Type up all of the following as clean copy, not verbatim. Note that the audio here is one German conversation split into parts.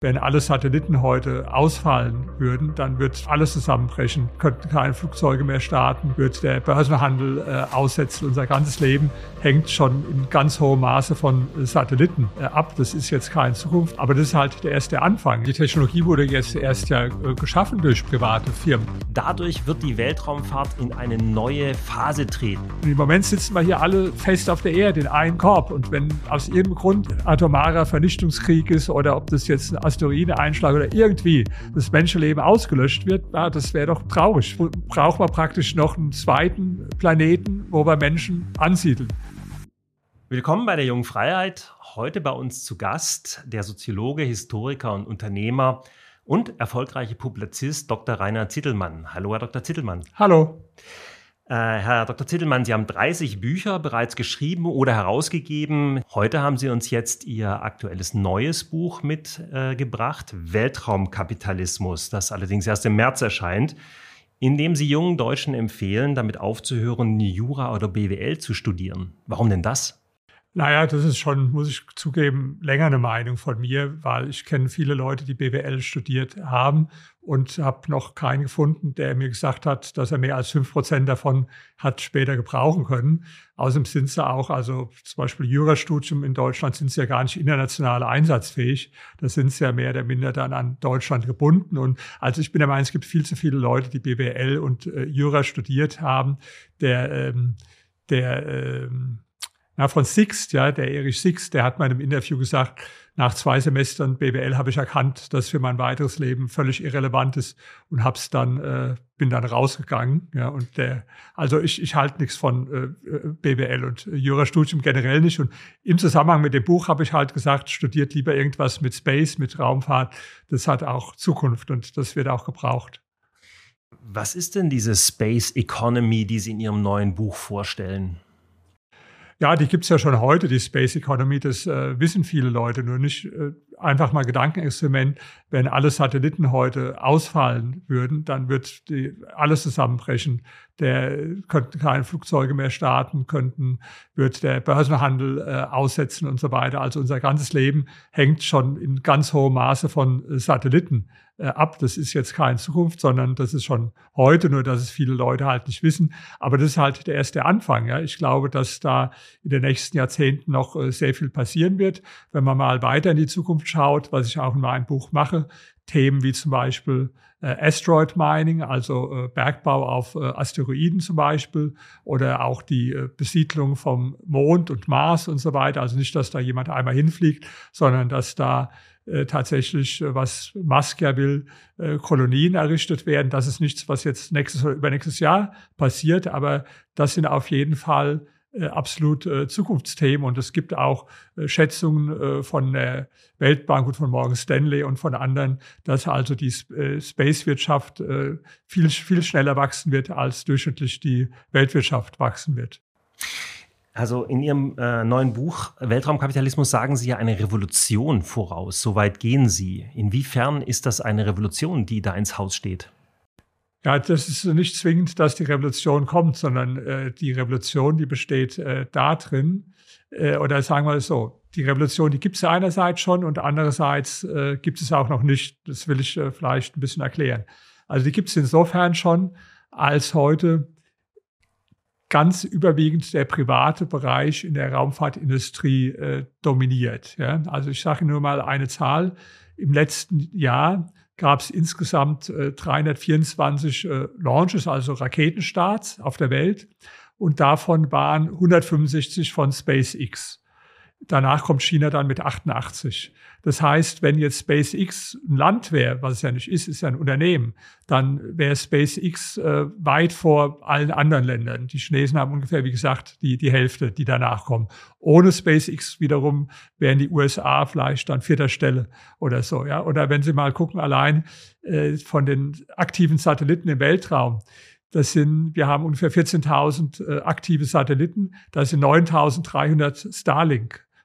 Wenn alle Satelliten heute ausfallen würden, dann wird alles zusammenbrechen, könnten keine Flugzeuge mehr starten, wird der Börsenhandel aussetzen. Unser ganzes Leben hängt schon in ganz hohem Maße von Satelliten ab. Das ist jetzt keine Zukunft, aber das ist halt der erste Anfang. Die Technologie wurde jetzt erst geschaffen durch private Firmen. Dadurch wird die Weltraumfahrt in eine neue Phase treten. Und im Moment sitzen wir hier alle fest auf der Erde in einem Korb. Und wenn aus irgendeinem Grund atomarer Vernichtungskrieg ist oder ob das jetzt ein Asteroideneinschlag oder irgendwie das Menschenleben ausgelöscht wird, das wäre doch traurig. Braucht man praktisch noch einen zweiten Planeten, wo wir Menschen ansiedeln. Willkommen bei der Jungen Freiheit. Heute bei uns zu Gast der Soziologe, Historiker und Unternehmer und erfolgreiche Publizist Dr. Rainer Zittelmann. Hallo, Herr Dr. Zittelmann. Hallo. Herr Dr. Zittelmann, Sie haben 30 Bücher bereits geschrieben oder herausgegeben. Heute haben Sie uns jetzt Ihr aktuelles neues Buch mitgebracht, Weltraumkapitalismus, das allerdings erst im März erscheint, in dem Sie jungen Deutschen empfehlen, damit aufzuhören, Jura oder BWL zu studieren. Warum denn das? Naja, das ist schon, muss ich zugeben, länger eine Meinung von mir, weil ich kenne viele Leute, die BWL studiert haben und habe noch keinen gefunden, der mir gesagt hat, dass er mehr als 5% davon hat später gebrauchen können. Außerdem sind sie auch, also zum Beispiel Jurastudium in Deutschland, sind sie ja gar nicht international einsatzfähig. Da sind sie ja mehr oder minder dann an Deutschland gebunden. Und also ich bin der Meinung, es gibt viel zu viele Leute, die BWL und Jura studiert haben, von Sixt, ja, der Erich Sixt, der hat mal im Interview gesagt, nach 2 Semestern BWL habe ich erkannt, dass für mein weiteres Leben völlig irrelevant ist und bin dann rausgegangen. Ja, und also ich halte nichts von BWL und Jurastudium generell nicht. Und im Zusammenhang mit dem Buch habe ich halt gesagt, studiert lieber irgendwas mit Space, mit Raumfahrt. Das hat auch Zukunft und das wird auch gebraucht. Was ist denn diese Space Economy, die Sie in Ihrem neuen Buch vorstellen? Ja, die gibt's ja schon heute, die Space Economy, das wissen viele Leute nur nicht. Einfach mal Gedankenexperiment, wenn alle Satelliten heute ausfallen würden, dann wird alles zusammenbrechen. Könnten keine Flugzeuge mehr starten, wird der Börsenhandel aussetzen und so weiter. Also unser ganzes Leben hängt schon in ganz hohem Maße von Satelliten ab. Das ist jetzt keine Zukunft, sondern das ist schon heute, nur dass es viele Leute halt nicht wissen. Aber das ist halt der erste Anfang. Ja. Ich glaube, dass da in den nächsten Jahrzehnten noch sehr viel passieren wird. Wenn man mal weiter in die Zukunft schaut, was ich auch in meinem Buch mache, Themen wie zum Beispiel Asteroid Mining, also Bergbau auf Asteroiden zum Beispiel, oder auch die Besiedlung vom Mond und Mars und so weiter. Also nicht, dass da jemand einmal hinfliegt, sondern dass da tatsächlich, was Musk ja will, Kolonien errichtet werden. Das ist nichts, was jetzt übernächstes Jahr passiert, aber das sind auf jeden Fall absolut Zukunftsthemen. Und es gibt auch Schätzungen von der Weltbank und von Morgan Stanley und von anderen, dass also die Space-Wirtschaft viel, viel schneller wachsen wird, als durchschnittlich die Weltwirtschaft wachsen wird. Also in Ihrem neuen Buch Weltraumkapitalismus sagen Sie ja eine Revolution voraus. So weit gehen Sie. Inwiefern ist das eine Revolution, die da ins Haus steht? Ja, das ist nicht zwingend, dass die Revolution kommt, sondern die Revolution, die besteht darin, oder sagen wir es so, die Revolution, die gibt es ja einerseits schon und andererseits gibt es auch noch nicht. Das will ich vielleicht ein bisschen erklären. Also die gibt es insofern schon, als heute ganz überwiegend der private Bereich in der Raumfahrtindustrie dominiert. Ja? Also ich sage nur mal eine Zahl. Im letzten Jahr gab es insgesamt 324 Launches, also Raketenstarts auf der Welt. Und davon waren 165 von SpaceX. Danach kommt China dann mit 88. Das heißt, wenn jetzt SpaceX ein Land wäre, was es ja nicht ist, ist ja ein Unternehmen, dann wäre SpaceX weit vor allen anderen Ländern. Die Chinesen haben ungefähr, wie gesagt, die Hälfte, die danach kommen. Ohne SpaceX wiederum wären die USA vielleicht an 4. Stelle oder so. Ja? Oder wenn Sie mal gucken, allein von den aktiven Satelliten im Weltraum, wir haben ungefähr 14.000 aktive Satelliten, das sind 9.300 Starlink.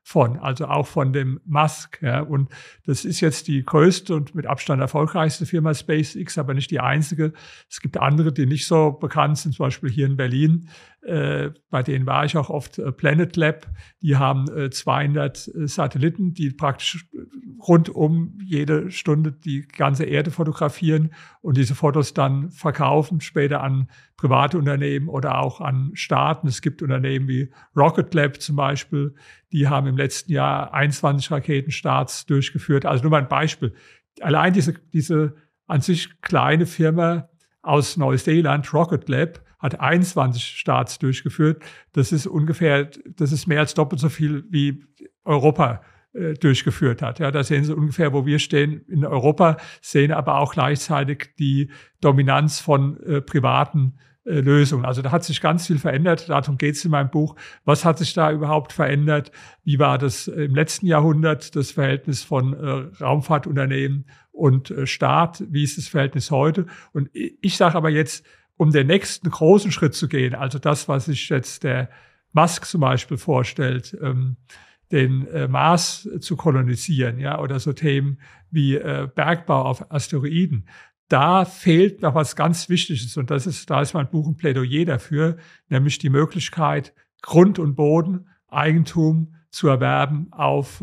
von, also auch von dem Musk. Ja. Und das ist jetzt die größte und mit Abstand erfolgreichste Firma SpaceX, aber nicht die einzige. Es gibt andere, die nicht so bekannt sind, zum Beispiel hier in Berlin. Bei denen war ich auch oft. Planet Lab, die haben 200 Satelliten, die praktisch rund um jede Stunde die ganze Erde fotografieren und diese Fotos dann verkaufen, später an private Unternehmen oder auch an Staaten. Es gibt Unternehmen wie Rocket Lab zum Beispiel, die haben im letzten Jahr 21 Raketenstarts durchgeführt. Also nur mal ein Beispiel. Allein diese an sich kleine Firma aus Neuseeland, Rocket Lab, hat 21 Starts durchgeführt. Das ist mehr als doppelt so viel wie Europa durchgeführt hat. Ja, da sehen Sie ungefähr, wo wir stehen in Europa, sehen aber auch gleichzeitig die Dominanz von privaten Lösungen. Also da hat sich ganz viel verändert. Darum geht es in meinem Buch. Was hat sich da überhaupt verändert? Wie war das im letzten Jahrhundert, das Verhältnis von Raumfahrtunternehmen und Staat? Wie ist das Verhältnis heute? Und ich sage aber jetzt, um den nächsten großen Schritt zu gehen, also das, was sich jetzt der Musk zum Beispiel vorstellt, den Mars zu kolonisieren, ja, oder so Themen wie Bergbau auf Asteroiden. Da fehlt noch was ganz Wichtiges und da ist mein Buch ein Plädoyer dafür, nämlich die Möglichkeit, Grund und Boden, Eigentum zu erwerben auf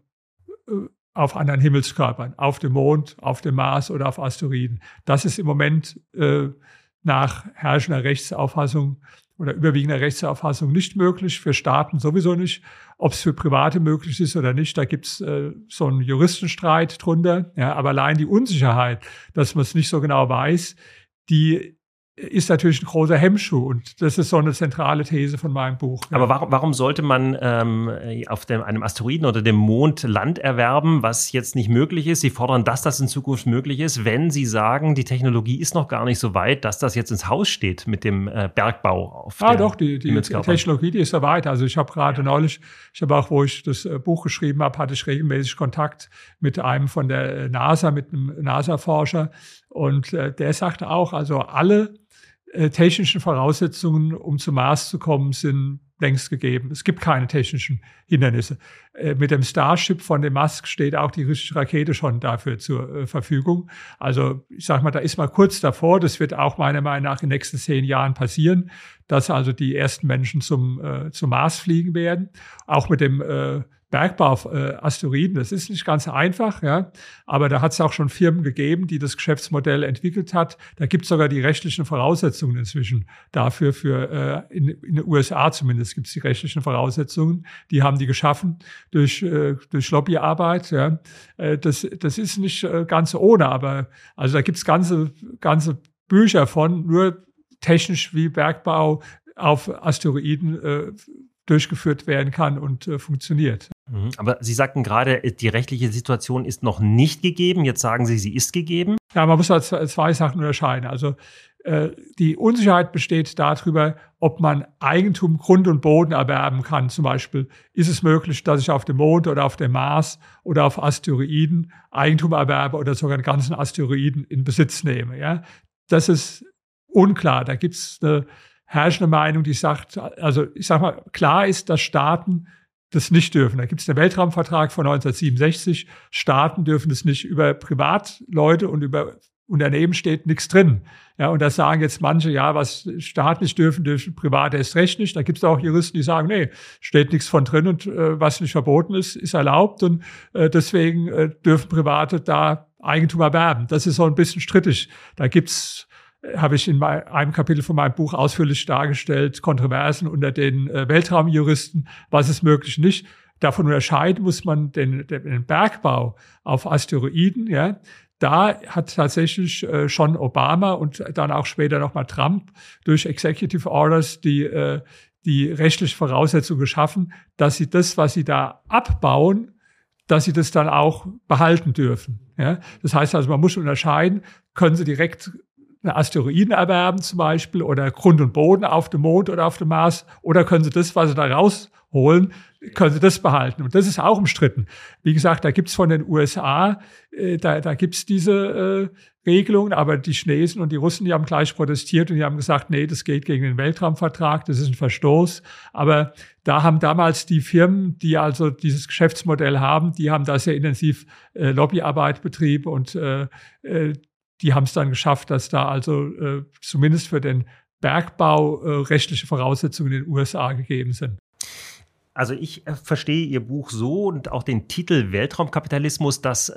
anderen Himmelskörpern, auf dem Mond, auf dem Mars oder auf Asteroiden. Das ist im Moment nach herrschender Rechtsauffassung oder überwiegender Rechtsauffassung nicht möglich, für Staaten sowieso nicht. Ob es für Private möglich ist oder nicht, da gibt es so einen Juristenstreit drunter. Ja, aber allein die Unsicherheit, dass man es nicht so genau weiß, die ist natürlich ein großer Hemmschuh. Und das ist so eine zentrale These von meinem Buch. Aber warum sollte man auf einem Asteroiden oder dem Mond Land erwerben, was jetzt nicht möglich ist? Sie fordern, dass das in Zukunft möglich ist, wenn Sie sagen, die Technologie ist noch gar nicht so weit, dass das jetzt ins Haus steht mit dem Bergbau auf dem doch, die Technologie, die ist so weit. Also ich habe gerade neulich, auch, wo ich das Buch geschrieben habe, hatte ich regelmäßig Kontakt mit einem von der NASA, mit einem NASA-Forscher. Und der sagte auch, also alle technischen Voraussetzungen, um zum Mars zu kommen, sind längst gegeben. Es gibt keine technischen Hindernisse. Mit dem Starship von dem Musk steht auch die richtige Rakete schon dafür zur Verfügung. Also ich sage mal, da ist man kurz davor. Das wird auch meiner Meinung nach in den nächsten 10 Jahren passieren, dass also die ersten Menschen zum Mars fliegen werden. Auch mit dem Bergbau auf Asteroiden, das ist nicht ganz einfach, ja, aber da hat es auch schon Firmen gegeben, die das Geschäftsmodell entwickelt hat. Da gibt es sogar die rechtlichen Voraussetzungen inzwischen dafür, in den USA zumindest gibt es die rechtlichen Voraussetzungen. Die haben die geschaffen durch Lobbyarbeit. Ja. Das ist nicht ganz ohne, aber also da gibt es ganze Bücher von, nur technisch wie Bergbau auf Asteroiden durchgeführt werden kann und funktioniert. Aber Sie sagten gerade, die rechtliche Situation ist noch nicht gegeben. Jetzt sagen Sie, sie ist gegeben. Ja, man muss da zwei Sachen unterscheiden. Also die Unsicherheit besteht darüber, ob man Eigentum, Grund und Boden erwerben kann. Zum Beispiel, ist es möglich, dass ich auf dem Mond oder auf dem Mars oder auf Asteroiden Eigentum erwerbe oder sogar einen ganzen Asteroiden in Besitz nehme. Ja? Das ist unklar. Da gibt es eine herrschende Meinung, die sagt, also ich sag mal, klar ist, dass Staaten das nicht dürfen. Da gibt es einen Weltraumvertrag von 1967. Staaten dürfen es nicht. Über Privatleute und über Unternehmen steht nichts drin. Ja, und da sagen jetzt manche, ja, was Staaten nicht dürfen Private erst recht nicht. Da gibt es auch Juristen, die sagen, nee, steht nichts von drin und was nicht verboten ist, ist erlaubt und deswegen dürfen Private da Eigentum erwerben. Das ist so ein bisschen strittig. Da habe ich in einem Kapitel von meinem Buch ausführlich dargestellt, Kontroversen unter den Weltraumjuristen, was ist möglich nicht. Davon unterscheiden muss man den Bergbau auf Asteroiden, ja. Da hat tatsächlich schon Obama und dann auch später nochmal Trump durch Executive Orders die rechtliche Voraussetzung geschaffen, dass sie das, was sie da abbauen, dass sie das dann auch behalten dürfen. Ja? Das heißt also, man muss unterscheiden, können sie direkt einen Asteroiden erwerben zum Beispiel oder Grund und Boden auf dem Mond oder auf dem Mars oder können sie das, was sie da rausholen, können sie das behalten. Und das ist auch umstritten. Wie gesagt, da gibt's von den USA, da gibt's diese Regelungen, aber die Chinesen und die Russen, die haben gleich protestiert und die haben gesagt, nee, das geht gegen den Weltraumvertrag, das ist ein Verstoß. Aber da haben damals die Firmen, die also dieses Geschäftsmodell haben, die haben da sehr intensiv Lobbyarbeit betrieben und die haben es dann geschafft, dass da also zumindest für den Bergbau rechtliche Voraussetzungen in den USA gegeben sind. Also ich verstehe Ihr Buch so und auch den Titel Weltraumkapitalismus, dass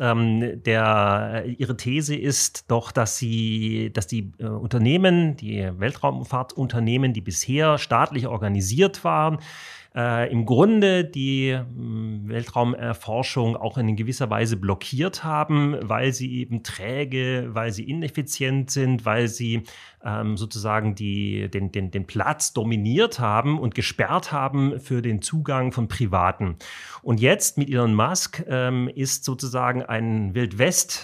Ihre These ist doch, dass die Unternehmen, die Weltraumfahrtunternehmen, die bisher staatlich organisiert waren, im Grunde die Weltraumerforschung auch in gewisser Weise blockiert haben, weil sie eben träge, weil sie ineffizient sind, weil sie sozusagen den Platz dominiert haben und gesperrt haben für den Zugang von Privaten. Und jetzt mit Elon Musk ist sozusagen ein der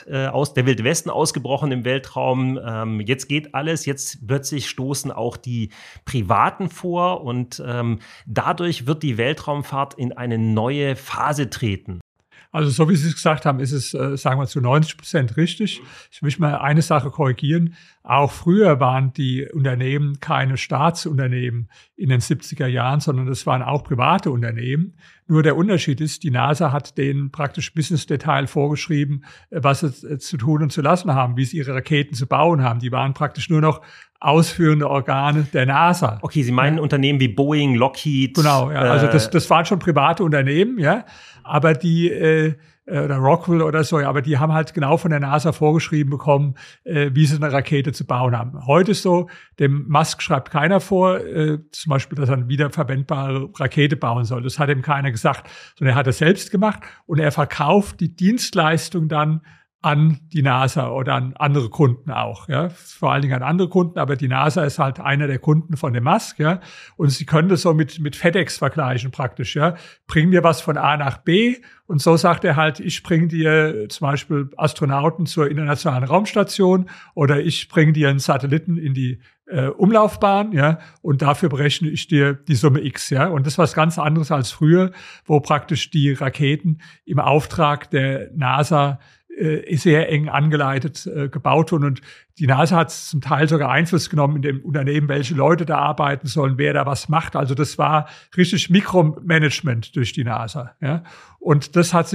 Wild Westen ausgebrochen im Weltraum. Jetzt geht alles, jetzt plötzlich stoßen auch die Privaten vor und dadurch wird die Weltraumfahrt in eine neue Phase treten. Also so wie Sie es gesagt haben, ist es, sagen wir, zu 90% richtig. Ich möchte mal eine Sache korrigieren. Auch früher waren die Unternehmen keine Staatsunternehmen in den 70er Jahren, sondern das waren auch private Unternehmen. Nur der Unterschied ist, die NASA hat denen praktisch bis ins Detail vorgeschrieben, was sie zu tun und zu lassen haben, wie sie ihre Raketen zu bauen haben. Die waren praktisch nur noch ausführende Organe der NASA. Okay, Sie meinen Unternehmen wie Boeing, Lockheed. Genau, ja. Also das waren schon private Unternehmen, ja. Aber die oder Rockwell oder so, ja, aber die haben halt genau von der NASA vorgeschrieben bekommen, wie sie eine Rakete zu bauen haben. Heute ist so, dem Musk schreibt keiner vor, zum Beispiel, dass er eine wiederverwendbare Rakete bauen soll. Das hat ihm keiner gesagt, sondern er hat es selbst gemacht und er verkauft die Dienstleistung dann an die NASA oder an andere Kunden auch, ja, vor allen Dingen an andere Kunden, aber die NASA ist halt einer der Kunden von dem Musk, ja, und Sie können das so mit FedEx vergleichen praktisch, ja, bring mir was von A nach B und so sagt er halt, ich bringe dir zum Beispiel Astronauten zur internationalen Raumstation oder ich bringe dir einen Satelliten in die Umlaufbahn, ja, und dafür berechne ich dir die Summe X, ja, und das ist was ganz anderes als früher, wo praktisch die Raketen im Auftrag der NASA sehr eng angeleitet gebaut wurden. Und die NASA hat zum Teil sogar Einfluss genommen in dem Unternehmen, welche Leute da arbeiten sollen, wer da was macht. Also das war richtig Mikromanagement durch die NASA. Ja. Und das hat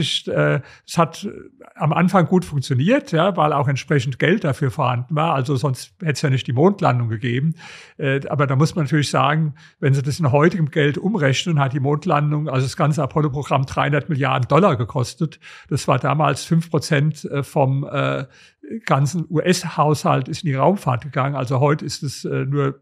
am Anfang gut funktioniert, ja, weil auch entsprechend Geld dafür vorhanden war. Also sonst hätte es ja nicht die Mondlandung gegeben. Aber da muss man natürlich sagen, wenn Sie das in heutigem Geld umrechnen, hat die Mondlandung, also das ganze Apollo-Programm, $300 Milliarden gekostet. Das war damals 5% vom ganzen US-Haushalt ist in die Raumfahrt gegangen. Also heute ist es nur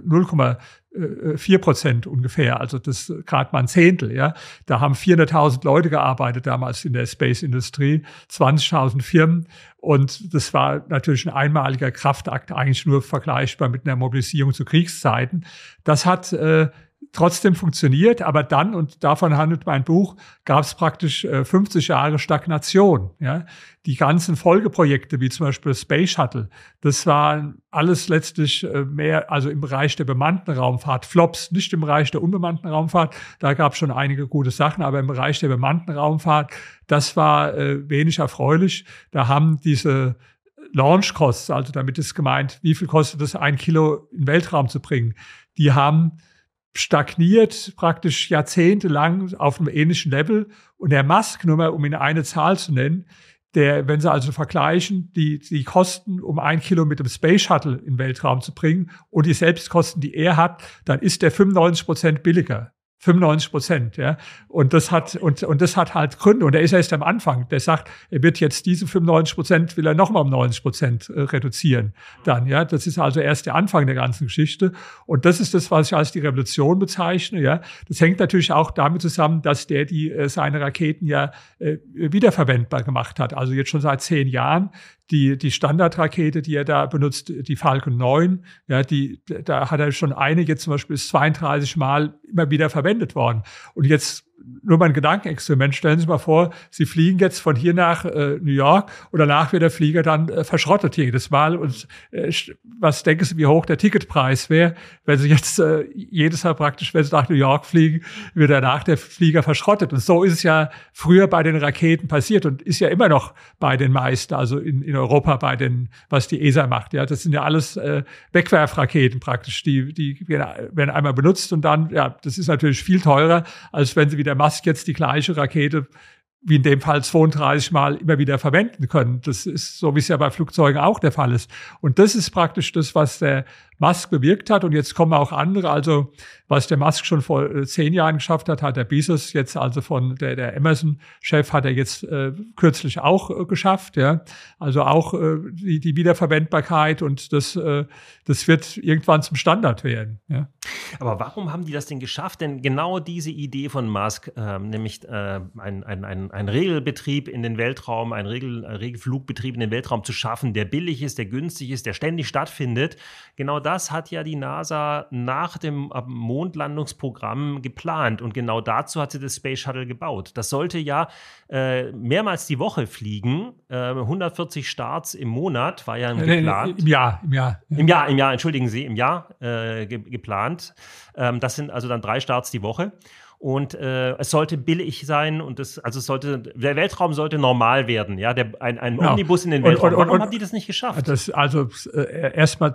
0,4% ungefähr. Also das gerade mal ein Zehntel. Ja, da haben 400.000 Leute gearbeitet damals in der Space-Industrie, 20.000 Firmen. Und das war natürlich ein einmaliger Kraftakt, eigentlich nur vergleichbar mit einer Mobilisierung zu Kriegszeiten. Das hat trotzdem funktioniert, aber dann, und davon handelt mein Buch, gab es praktisch 50 Jahre Stagnation. Ja? Die ganzen Folgeprojekte, wie zum Beispiel Space Shuttle, das waren alles letztlich mehr, also im Bereich der bemannten Raumfahrt, Flops, nicht im Bereich der unbemannten Raumfahrt, da gab es schon einige gute Sachen, aber im Bereich der bemannten Raumfahrt, das war wenig erfreulich. Da haben diese Launch Costs, also damit ist gemeint, wie viel kostet es, 1 Kilo in den Weltraum zu bringen, die haben stagniert praktisch jahrzehntelang auf einem ähnlichen Level. Und der Musk, nur mal um Ihnen eine Zahl zu nennen, wenn Sie also vergleichen, die Kosten, um 1 Kilo mit dem Space Shuttle in den Weltraum zu bringen und die Selbstkosten, die er hat, dann ist der 95% billiger. 95%, ja. Und das hat halt Gründe. Und er ist erst am Anfang. Der sagt, er wird jetzt diese 95% will er nochmal um 90% reduzieren. Dann, ja. Das ist also erst der Anfang der ganzen Geschichte. Und das ist das, was ich als die Revolution bezeichne, ja. Das hängt natürlich auch damit zusammen, dass der seine Raketen ja wiederverwendbar gemacht hat. Also jetzt schon seit 10 Jahren. Die Standardrakete, die er da benutzt, die Falcon 9, ja, da hat er schon einige, zum Beispiel ist 32 Mal immer wieder verwendet worden. Und jetzt nur mal ein Gedankenexperiment. Stellen Sie sich mal vor, Sie fliegen jetzt von hier nach New York und danach wird der Flieger dann verschrottet jedes Mal. Und was denken Sie, wie hoch der Ticketpreis wäre, wenn Sie jetzt jedes Mal praktisch, wenn Sie nach New York fliegen, wird danach der Flieger verschrottet. Und so ist es ja früher bei den Raketen passiert und ist ja immer noch bei den meisten, also in Europa bei den, was die ESA macht. Ja, das sind ja alles Wegwerfraketen praktisch, die werden einmal benutzt und dann, ja, das ist natürlich viel teurer, als wenn Sie wie der Musk jetzt die gleiche Rakete wie in dem Fall 32 Mal immer wieder verwenden können. Das ist so, wie es ja bei Flugzeugen auch der Fall ist. Und das ist praktisch das, was der Musk bewirkt hat. Und jetzt kommen auch andere. Also was der Musk schon vor 10 Jahren geschafft hat, hat der Bezos jetzt also von der Amazon-Chef hat er jetzt kürzlich auch geschafft. Ja, also auch die Wiederverwendbarkeit und das wird irgendwann zum Standard werden. Ja. Aber warum haben die das denn geschafft? Denn genau diese Idee von Musk, nämlich ein Regelbetrieb in den Weltraum, ein Regelflugbetrieb in den Weltraum zu schaffen, der billig ist, der günstig ist, der ständig stattfindet. Genau das hat ja die NASA nach dem Mondlandungsprogramm geplant. Und genau dazu hat sie das Space Shuttle gebaut. Das sollte ja mehrmals die Woche fliegen. 140 Starts im Monat war ja geplant. Im Jahr. Im Jahr, entschuldigen Sie, im Jahr geplant. Das sind also dann 3 Starts die Woche. Und es sollte billig sein und der Weltraum sollte normal werden, ja, ein Omnibus in den Weltraum. Warum haben die das nicht geschafft? Erstmal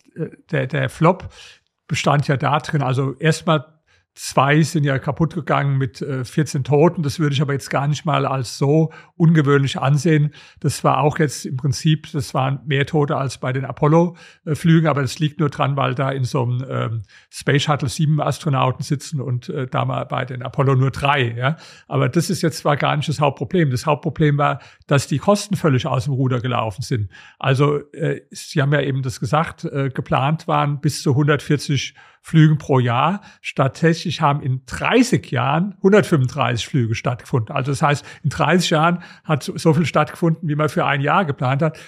der Flop bestand ja darin, also erstmal 2 sind ja kaputt gegangen mit 14 Toten. Das würde ich aber jetzt gar nicht mal als so ungewöhnlich ansehen. Das war auch jetzt im Prinzip, das waren mehr Tote als bei den Apollo-Flügen, aber das liegt nur dran, weil da in so einem Space Shuttle 7 Astronauten sitzen und da mal bei den Apollo nur 3. Ja? Aber das ist jetzt zwar gar nicht das Hauptproblem. Das Hauptproblem war, dass die Kosten völlig aus dem Ruder gelaufen sind. Also Sie haben ja eben das gesagt, geplant waren bis zu 140 Flügen pro Jahr. Tatsächlich haben in 30 Jahren 135 Flüge stattgefunden. Also das heißt, in 30 Jahren hat so viel stattgefunden, wie man für ein Jahr geplant hat.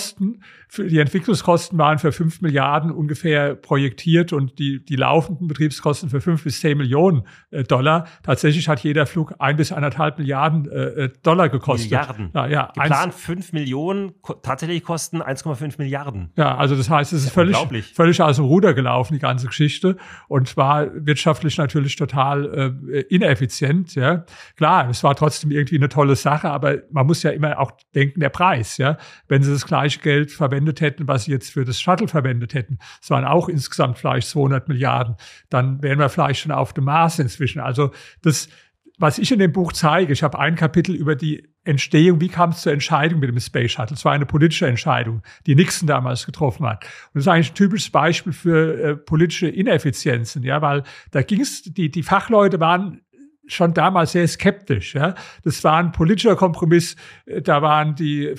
Die Entwicklungskosten waren für 5 Milliarden ungefähr projektiert und die laufenden Betriebskosten für 5 bis 10 Millionen $. Tatsächlich hat jeder Flug 1 bis 1,5 Milliarden $ gekostet. Milliarden. Ja, geplant 5 Millionen, tatsächlich kosten 1,5 Milliarden. Ja, also das heißt, es ist völlig aus dem Ruder gelaufen, die ganze Geschichte. Und war wirtschaftlich natürlich total ineffizient. Ja. Klar, es war trotzdem irgendwie eine tolle Sache, aber man muss ja immer auch denken, der Preis. Ja. Wenn sie das gleiche Geld verwendet hätten, was sie jetzt für das Shuttle verwendet hätten, es waren auch insgesamt vielleicht 200 Milliarden, dann wären wir vielleicht schon auf dem Mars inzwischen. Also das, was ich in dem Buch zeige, ich habe ein Kapitel über die Entstehung, wie kam es zur Entscheidung mit dem Space Shuttle? Es war eine politische Entscheidung, die Nixon damals getroffen hat. Und das ist eigentlich ein typisches Beispiel für politische Ineffizienzen, ja, weil da ging es, die Fachleute waren schon damals sehr skeptisch, ja. Das war ein politischer Kompromiss. Da waren die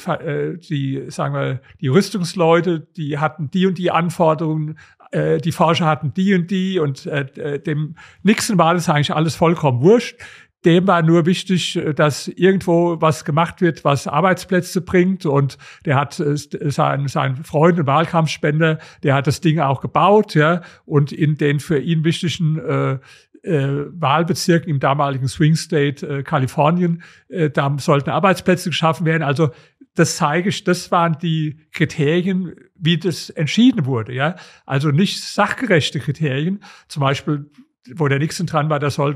Rüstungsleute, die hatten die und die Anforderungen. Die Forscher hatten die und die und dem Nixon war das eigentlich alles vollkommen wurscht. Dem war nur wichtig, dass irgendwo was gemacht wird, was Arbeitsplätze bringt. Und der hat sein Freund und Wahlkampfspender, der hat das Ding auch gebaut, ja. Und in den für ihn wichtigen Wahlbezirken im damaligen Swing State Kalifornien, da sollten Arbeitsplätze geschaffen werden. Also das zeige ich, das waren die Kriterien, wie das entschieden wurde, ja. Also nicht sachgerechte Kriterien. Zum Beispiel, wo der Nixon dran war, das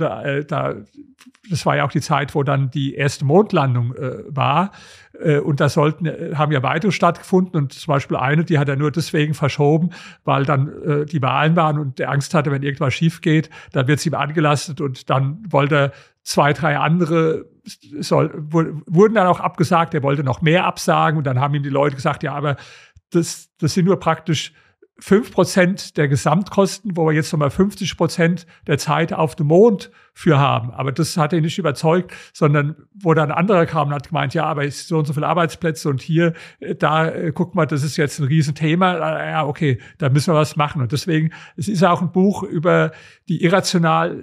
war ja auch die Zeit, wo dann die erste Mondlandung war. Und da haben ja weitere stattgefunden. Und zum Beispiel eine, die hat er nur deswegen verschoben, weil dann die Wahlen waren und der Angst hatte, wenn irgendwas schief geht, dann wird es ihm angelastet. Und dann wollte er 2, 3 andere wurden dann auch abgesagt. Er wollte noch mehr absagen. Und dann haben ihm die Leute gesagt, ja, aber das sind nur praktisch 5% der Gesamtkosten, wo wir jetzt nochmal 50% der Zeit auf dem Mond für haben. Aber das hat ihn nicht überzeugt, sondern wo dann ein anderer kam und hat gemeint, ja, aber es sind so und so viele Arbeitsplätze und hier, guck mal, das ist jetzt ein Riesenthema. Ja, okay, da müssen wir was machen. Und deswegen, es ist auch ein Buch über die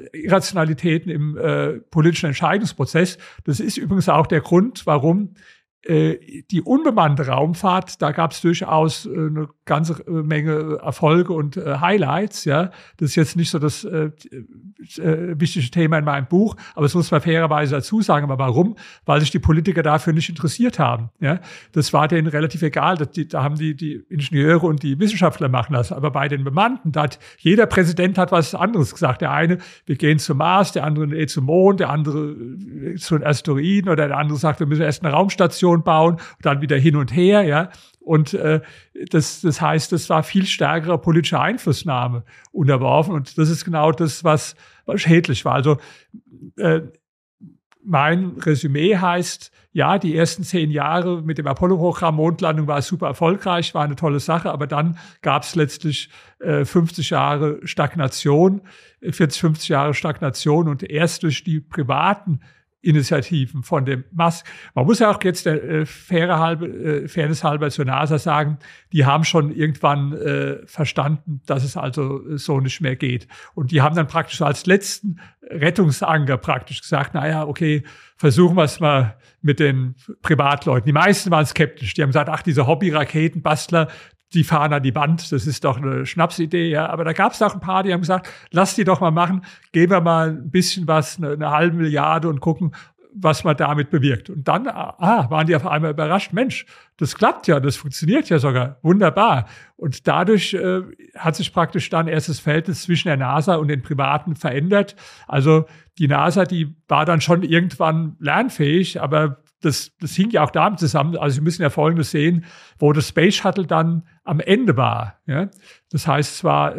Irrationalitäten im politischen Entscheidungsprozess. Das ist übrigens auch der Grund, warum die unbemannte Raumfahrt, da gab es durchaus eine ganze Menge Erfolge und Highlights. Ja, das ist jetzt nicht so das wichtige Thema in meinem Buch, aber das muss man fairerweise dazu sagen. Aber warum? Weil sich die Politiker dafür nicht interessiert haben. Ja, das war denen relativ egal. Da haben die Ingenieure und die Wissenschaftler machen das. Aber bei den Bemannten, jeder Präsident hat was anderes gesagt. Der eine, wir gehen zum Mars, der andere zum Mond, der andere zu den Asteroiden oder der andere sagt, wir müssen erst eine Raumstation bauen und dann wieder hin und her, ja. Und das heißt, das war viel stärkere politische Einflussnahme unterworfen. Und das ist genau das, was schädlich war. Also mein Resümee heißt, ja, die ersten 10 Jahre mit dem Apollo-Programm Mondlandung war super erfolgreich, war eine tolle Sache, aber dann gab es letztlich 50 Jahre Stagnation, 50 Jahre Stagnation und erst durch die privaten Initiativen von dem Musk. Man muss ja auch jetzt Fairness halber zur NASA sagen, die haben schon irgendwann verstanden, dass es also so nicht mehr geht. Und die haben dann praktisch so als letzten Rettungsanker praktisch gesagt, naja, okay, versuchen wir es mal mit den Privatleuten. Die meisten waren skeptisch. Die haben gesagt, ach, diese Hobby-Raketenbastler, die fahren an die Wand, das ist doch eine Schnapsidee, ja. Aber da gab es auch ein paar, die haben gesagt, lass die doch mal machen, geben wir mal ein bisschen was, eine halbe Milliarde und gucken, was man damit bewirkt. Und dann waren die auf einmal überrascht, Mensch, das klappt ja, das funktioniert ja sogar wunderbar. Und dadurch hat sich praktisch dann erst das Verhältnis zwischen der NASA und den Privaten verändert. Also die NASA, die war dann schon irgendwann lernfähig, aber das hing ja auch damit zusammen. Also Sie müssen ja Folgendes sehen, wo das Space Shuttle dann am Ende war. Ja? Das heißt, es war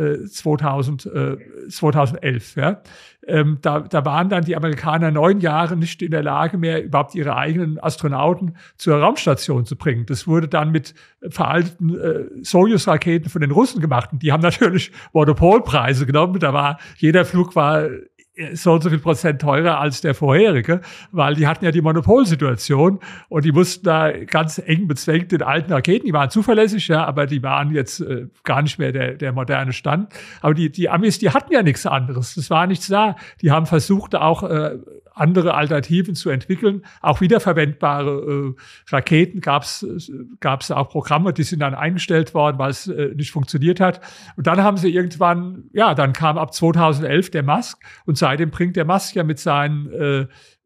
2011. Ja? Da waren dann die Amerikaner 9 Jahre nicht in der Lage mehr, überhaupt ihre eigenen Astronauten zur Raumstation zu bringen. Das wurde dann mit veralteten Sojus-Raketen von den Russen gemacht. Und die haben natürlich Monopolpreise genommen. Jeder Flug war so und so viel Prozent teurer als der vorherige, weil die hatten ja die Monopolsituation und die mussten da ganz eng bezwängt den alten Raketen, die waren zuverlässig, ja, aber die waren jetzt gar nicht mehr der moderne Stand. Aber die Amis, die hatten ja nichts anderes, das war nichts da. Die haben versucht, auch andere Alternativen zu entwickeln, auch wiederverwendbare Raketen gab's auch Programme, die sind dann eingestellt worden, weil es nicht funktioniert hat. Und dann haben sie irgendwann, ja, dann kam ab 2011 der Musk und seitdem bringt der Musk ja mit seinen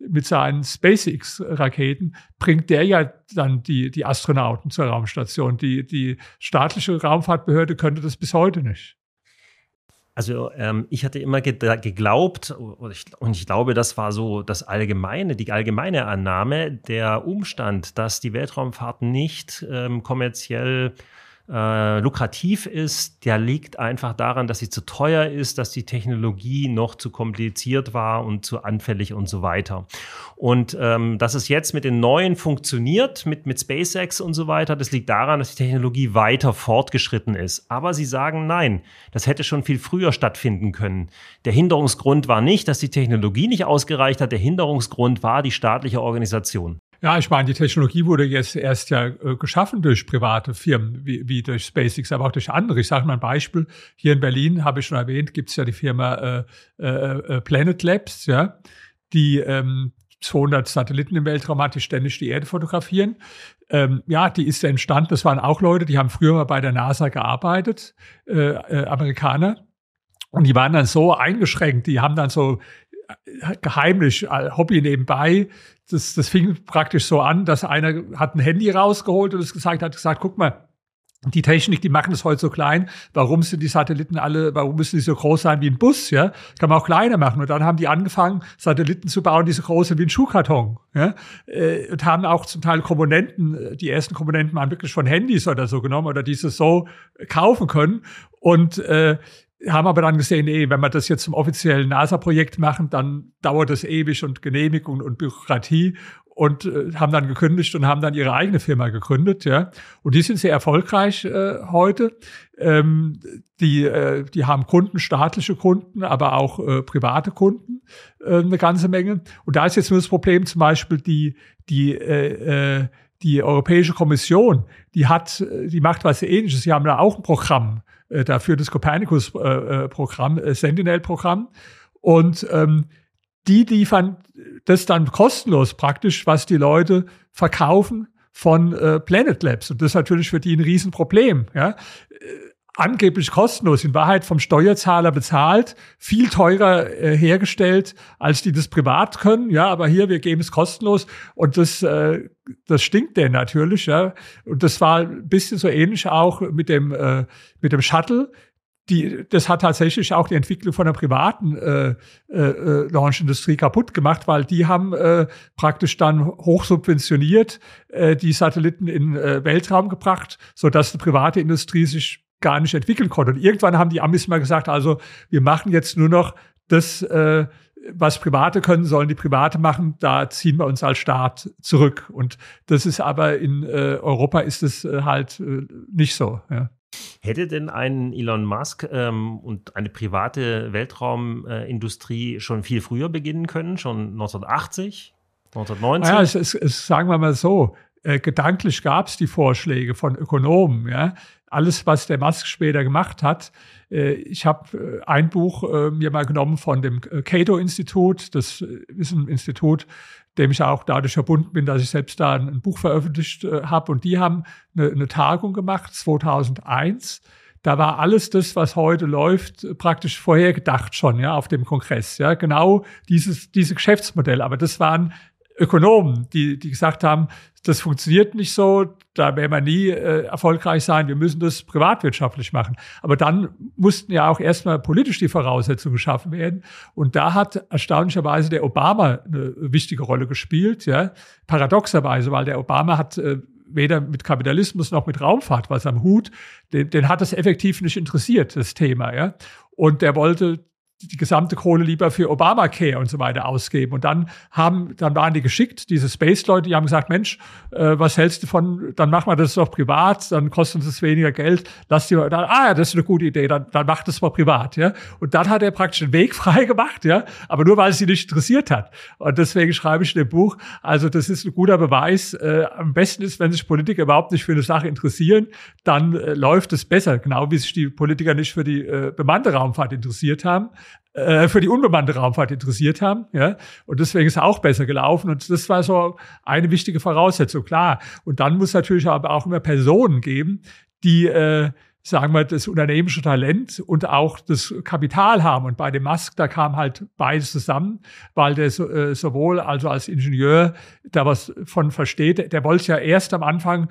SpaceX-Raketen, bringt der ja dann die Astronauten zur Raumstation. Die staatliche Raumfahrtbehörde könnte das bis heute nicht. Also ich hatte immer geglaubt, und ich glaube, das war so die allgemeine Annahme, der Umstand, dass die Weltraumfahrt nicht kommerziell lukrativ ist, der liegt einfach daran, dass sie zu teuer ist, dass die Technologie noch zu kompliziert war und zu anfällig und so weiter. Und dass es jetzt mit den neuen funktioniert, mit SpaceX und so weiter, das liegt daran, dass die Technologie weiter fortgeschritten ist. Aber sie sagen, nein, das hätte schon viel früher stattfinden können. Der Hinderungsgrund war nicht, dass die Technologie nicht ausgereicht hat, der Hinderungsgrund war die staatliche Organisation. Ja, ich meine, die Technologie wurde jetzt erst ja geschaffen durch private Firmen, wie durch SpaceX, aber auch durch andere. Ich sage mal ein Beispiel. Hier in Berlin, habe ich schon erwähnt, gibt es ja die Firma Planet Labs, ja, die 200 Satelliten im Weltraum hat, die ständig die Erde fotografieren. Ja, die ist entstanden. Das waren auch Leute, die haben früher mal bei der NASA gearbeitet, Amerikaner. Und die waren dann so eingeschränkt, die haben dann so heimlich, Hobby nebenbei. Das fing praktisch so an, dass einer hat ein Handy rausgeholt und es hat gesagt, guck mal, die Technik, die machen das heute so klein. Warum sind die Satelliten warum müssen die so groß sein wie ein Bus, ja? Das kann man auch kleiner machen. Und dann haben die angefangen, Satelliten zu bauen, die so groß sind wie ein Schuhkarton, ja? Und haben auch zum Teil Komponenten, die ersten Komponenten waren wirklich von Handys oder so genommen oder diese so kaufen können. Und haben aber dann gesehen, wenn wir das jetzt zum offiziellen NASA-Projekt machen, dann dauert das ewig und Genehmigung und Bürokratie und haben dann gekündigt und haben dann ihre eigene Firma gegründet, ja. Und die sind sehr erfolgreich heute. Die haben Kunden, staatliche Kunden, aber auch private Kunden, eine ganze Menge. Und da ist jetzt nur das Problem, zum Beispiel die Europäische Kommission, die macht was Ähnliches. Sie haben da auch ein Programm dafür, das Copernicus-Programm, Sentinel-Programm. Und die liefern das dann kostenlos praktisch, was die Leute verkaufen von Planet Labs. Und das ist natürlich für die ein Riesenproblem. Ja? Angeblich kostenlos, in Wahrheit vom Steuerzahler bezahlt, viel teurer hergestellt, als die das privat können. Ja, aber hier, wir geben es kostenlos. Und das stinkt denen natürlich. Ja. Und das war ein bisschen so ähnlich auch mit dem Shuttle. Das hat tatsächlich auch die Entwicklung von der privaten Launch-Industrie kaputt gemacht, weil die haben praktisch dann hochsubventioniert die Satelliten in Weltraum gebracht, sodass die private Industrie sich gar nicht entwickeln konnte. Und irgendwann haben die Amis mal gesagt, also wir machen jetzt nur noch das, was Private können, sollen die Private machen, da ziehen wir uns als Staat zurück. Und das ist aber in Europa ist es halt nicht so. Ja. Hätte denn ein Elon Musk und eine private Weltraumindustrie schon viel früher beginnen können, schon 1980, 1990? Ja, sagen wir mal so, gedanklich gab es die Vorschläge von Ökonomen, ja. Alles, was der Musk später gemacht hat. Ich habe ein Buch mir mal genommen von dem Cato-Institut. Das ist ein Institut, dem ich auch dadurch verbunden bin, dass ich selbst da ein Buch veröffentlicht habe. Und die haben eine Tagung gemacht, 2001. Da war alles das, was heute läuft, praktisch vorher gedacht schon, ja, auf dem Kongress. Ja, genau diese Geschäftsmodell. Aber das waren Ökonomen, die gesagt haben, das funktioniert nicht so, da werden wir nie erfolgreich sein, wir müssen das privatwirtschaftlich machen. Aber dann mussten ja auch erstmal politisch die Voraussetzungen geschaffen werden. Und da hat erstaunlicherweise der Obama eine wichtige Rolle gespielt, ja, paradoxerweise, weil der Obama hat weder mit Kapitalismus noch mit Raumfahrt was am Hut, den hat es effektiv nicht interessiert, das Thema, ja. Und der wollte die gesamte Kohle lieber für Obamacare und so weiter ausgeben. Und dann waren die geschickt, diese Space-Leute, die haben gesagt, Mensch, was hältst du von, dann machen wir das doch privat, dann kostet uns das weniger Geld, das ist eine gute Idee, dann mach das mal privat, ja. Und dann hat er praktisch den Weg frei gemacht, ja, aber nur weil es sie nicht interessiert hat. Und deswegen schreibe ich in dem Buch, also das ist ein guter Beweis, am besten ist, wenn sich Politiker überhaupt nicht für eine Sache interessieren, dann läuft es besser, genau wie sich die Politiker nicht für die bemannte Raumfahrt interessiert haben, für die unbemannte Raumfahrt interessiert haben, ja, und deswegen ist es auch besser gelaufen und das war so eine wichtige Voraussetzung, klar. Und dann muss es natürlich aber auch immer Personen geben, die, sagen wir, das unternehmerische Talent und auch das Kapital haben. Und bei dem Musk, da kam halt beides zusammen, weil der sowohl also als Ingenieur da was von versteht, der wollte ja erst am Anfang,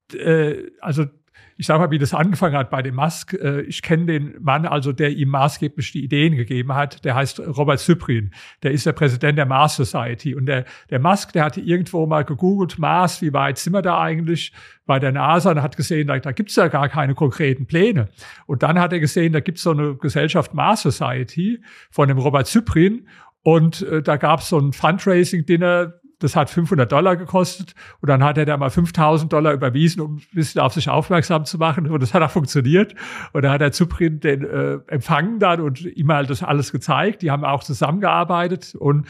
also ich sage mal, wie das angefangen hat bei dem Musk. Ich kenne den Mann, also der ihm maßgeblich die Ideen gegeben hat. Der heißt Robert Cyprian. Der ist der Präsident der Mars Society. Und der Musk, der hatte irgendwo mal gegoogelt, Mars, wie weit sind wir da eigentlich bei der NASA? Und hat gesehen, da gibt's ja gar keine konkreten Pläne. Und dann hat er gesehen, da gibt's so eine Gesellschaft Mars Society von dem Robert Cyprian. Und da gab's so ein Fundraising-Dinner. Das hat $500 gekostet und dann hat er da mal $5.000 überwiesen, um ein bisschen auf sich aufmerksam zu machen und das hat auch funktioniert und da hat der Cyprian den empfangen dann und ihm halt das alles gezeigt. Die haben auch zusammengearbeitet und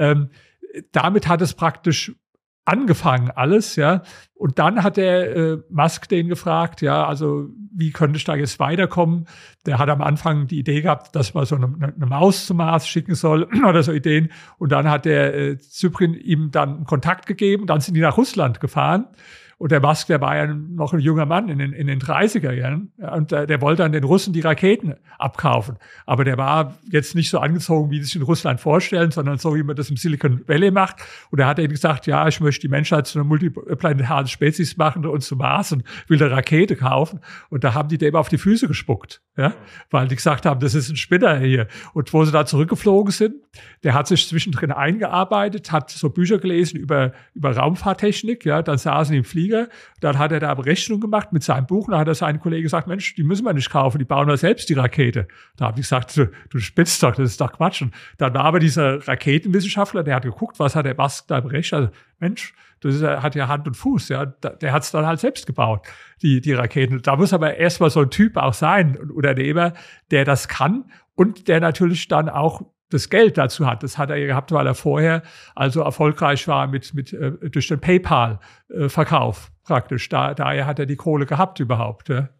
damit hat es praktisch angefangen alles, ja. Und dann hat der Musk den gefragt, ja, also wie könnte ich da jetzt weiterkommen? Der hat am Anfang die Idee gehabt, dass man so eine Maus zum Mars schicken soll oder so Ideen. Und dann hat der Cyprian ihm dann Kontakt gegeben. Dann sind die nach Russland gefahren. Und der Musk, der war ja noch ein junger Mann in den 30er Jahren. Und der wollte an den Russen die Raketen abkaufen. Aber der war jetzt nicht so angezogen, wie sie sich in Russland vorstellen, sondern so, wie man das im Silicon Valley macht. Und er hat ihnen gesagt, ja, ich möchte die Menschheit zu einer multiplanetaren Spezies machen und zum Mars und will eine Rakete kaufen. Und da haben die dem auf die Füße gespuckt. Ja, weil die gesagt haben, das ist ein Spinner hier. Und wo sie da zurückgeflogen sind, der hat sich zwischendrin eingearbeitet, hat so Bücher gelesen über Raumfahrttechnik. Ja, dann saßen die im Flieger. Dann hat er da Berechnung gemacht mit seinem Buch. Und dann hat er seinen Kollegen gesagt, Mensch, die müssen wir nicht kaufen, die bauen wir selbst die Rakete. Da habe ich gesagt, du spinnst doch, das ist doch Quatsch. Und dann war aber dieser Raketenwissenschaftler, der hat geguckt, was hat der Musk da berechnet. Also, Mensch, das hat ja Hand und Fuß, ja. Der hat es dann halt selbst gebaut, die Raketen. Da muss aber erstmal so ein Typ auch sein, ein Unternehmer, der das kann und der natürlich dann auch das Geld dazu hat. Das hat er gehabt, weil er vorher also erfolgreich war durch den PayPal-Verkauf praktisch. Daher hat er die Kohle gehabt überhaupt. Ja.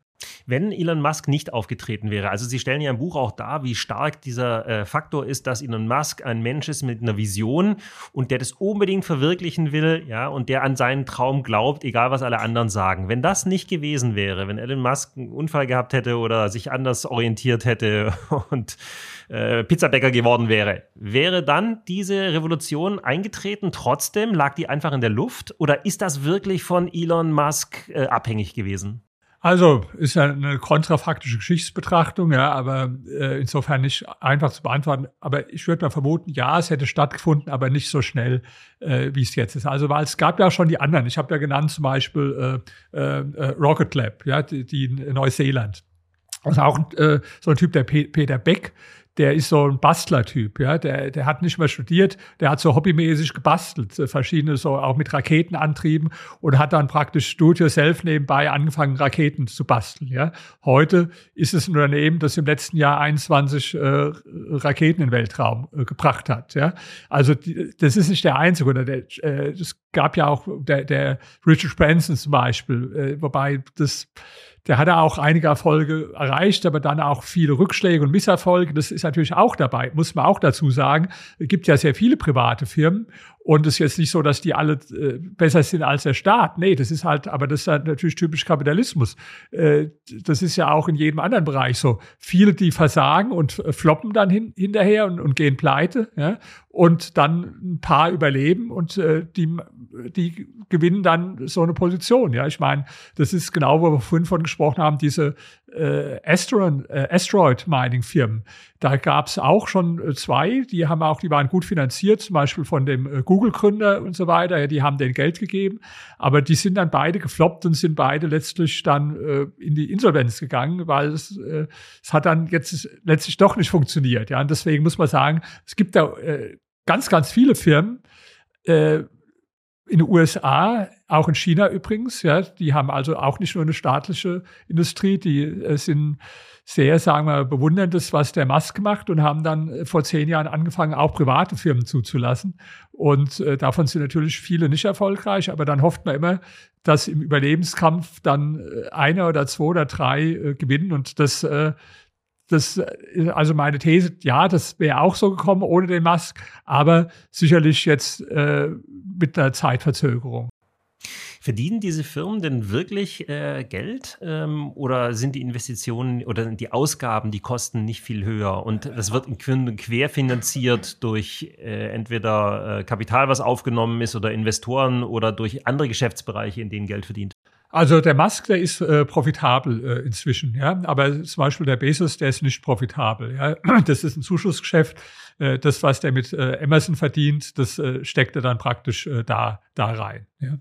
Wenn Elon Musk nicht aufgetreten wäre, also Sie stellen ja im Buch auch dar, wie stark dieser Faktor ist, dass Elon Musk ein Mensch ist mit einer Vision und der das unbedingt verwirklichen will, ja, und der an seinen Traum glaubt, egal was alle anderen sagen. Wenn das nicht gewesen wäre, wenn Elon Musk einen Unfall gehabt hätte oder sich anders orientiert hätte und Pizzabäcker geworden wäre dann diese Revolution eingetreten? Trotzdem lag die einfach in der Luft? Oder ist das wirklich von Elon Musk abhängig gewesen? Also ist ja eine kontrafaktische Geschichtsbetrachtung, ja, aber insofern nicht einfach zu beantworten. Aber ich würde mal vermuten, ja, es hätte stattgefunden, aber nicht so schnell, wie es jetzt ist. Also weil es gab ja schon die anderen. Ich habe ja genannt zum Beispiel Rocket Lab, ja, die in Neuseeland. Also auch so ein Typ, der Peter Beck, der ist so ein Bastlertyp, ja, der hat nicht mehr studiert, der hat so hobbymäßig gebastelt, verschiedene so auch mit Raketenantrieben und hat dann praktisch do-it-yourself nebenbei angefangen, Raketen zu basteln, ja. Heute ist es ein Unternehmen, das im letzten Jahr 21 Raketen in den Weltraum gebracht hat, ja. Also das ist nicht der einzige, oder es gab ja auch der Richard Branson zum Beispiel, wobei der hat auch einige Erfolge erreicht, aber dann auch viele Rückschläge und Misserfolge. Das ist natürlich auch dabei, muss man auch dazu sagen. Es gibt ja sehr viele private Firmen und es ist jetzt nicht so, dass die alle besser sind als der Staat. Nee, das ist halt natürlich typisch Kapitalismus. Das ist ja auch in jedem anderen Bereich so. Viele, die versagen und floppen dann hinterher und gehen pleite, ja, und dann ein paar überleben und die gewinnen dann so eine Position. Ja, ich meine, das ist genau, wo wir vorhin von gesprochen haben, diese Asteroid-Mining-Firmen. Da gab es auch schon zwei, die waren gut finanziert, zum Beispiel von dem Google-Gründer und so weiter. Ja, die haben denen Geld gegeben, aber die sind dann beide gefloppt und sind beide letztlich dann in die Insolvenz gegangen, weil es hat dann jetzt letztlich doch nicht funktioniert. Ja, und deswegen muss man sagen, es gibt da ganz, ganz viele Firmen, in den USA, auch in China übrigens, ja, die haben also auch nicht nur eine staatliche Industrie, die sind sehr, sagen wir, bewundern das, was der Musk macht und haben dann vor 10 Jahren angefangen, auch private Firmen zuzulassen. Und davon sind natürlich viele nicht erfolgreich, aber dann hofft man immer, dass im Überlebenskampf dann einer oder 2 oder 3 gewinnen und das also meine These, ja, das wäre auch so gekommen ohne den Musk, aber sicherlich jetzt mit einer Zeitverzögerung. Verdienen diese Firmen denn wirklich Geld oder sind die Investitionen oder die Ausgaben, die Kosten nicht viel höher und das wird querfinanziert durch entweder Kapital, was aufgenommen ist oder Investoren oder durch andere Geschäftsbereiche, in denen Geld verdient? Also der Musk, der ist profitabel inzwischen, ja, aber zum Beispiel der Bezos, der ist nicht profitabel. Ja, das ist ein Zuschussgeschäft. Das, was der mit Amazon verdient, das steckt er dann praktisch da rein. Ja.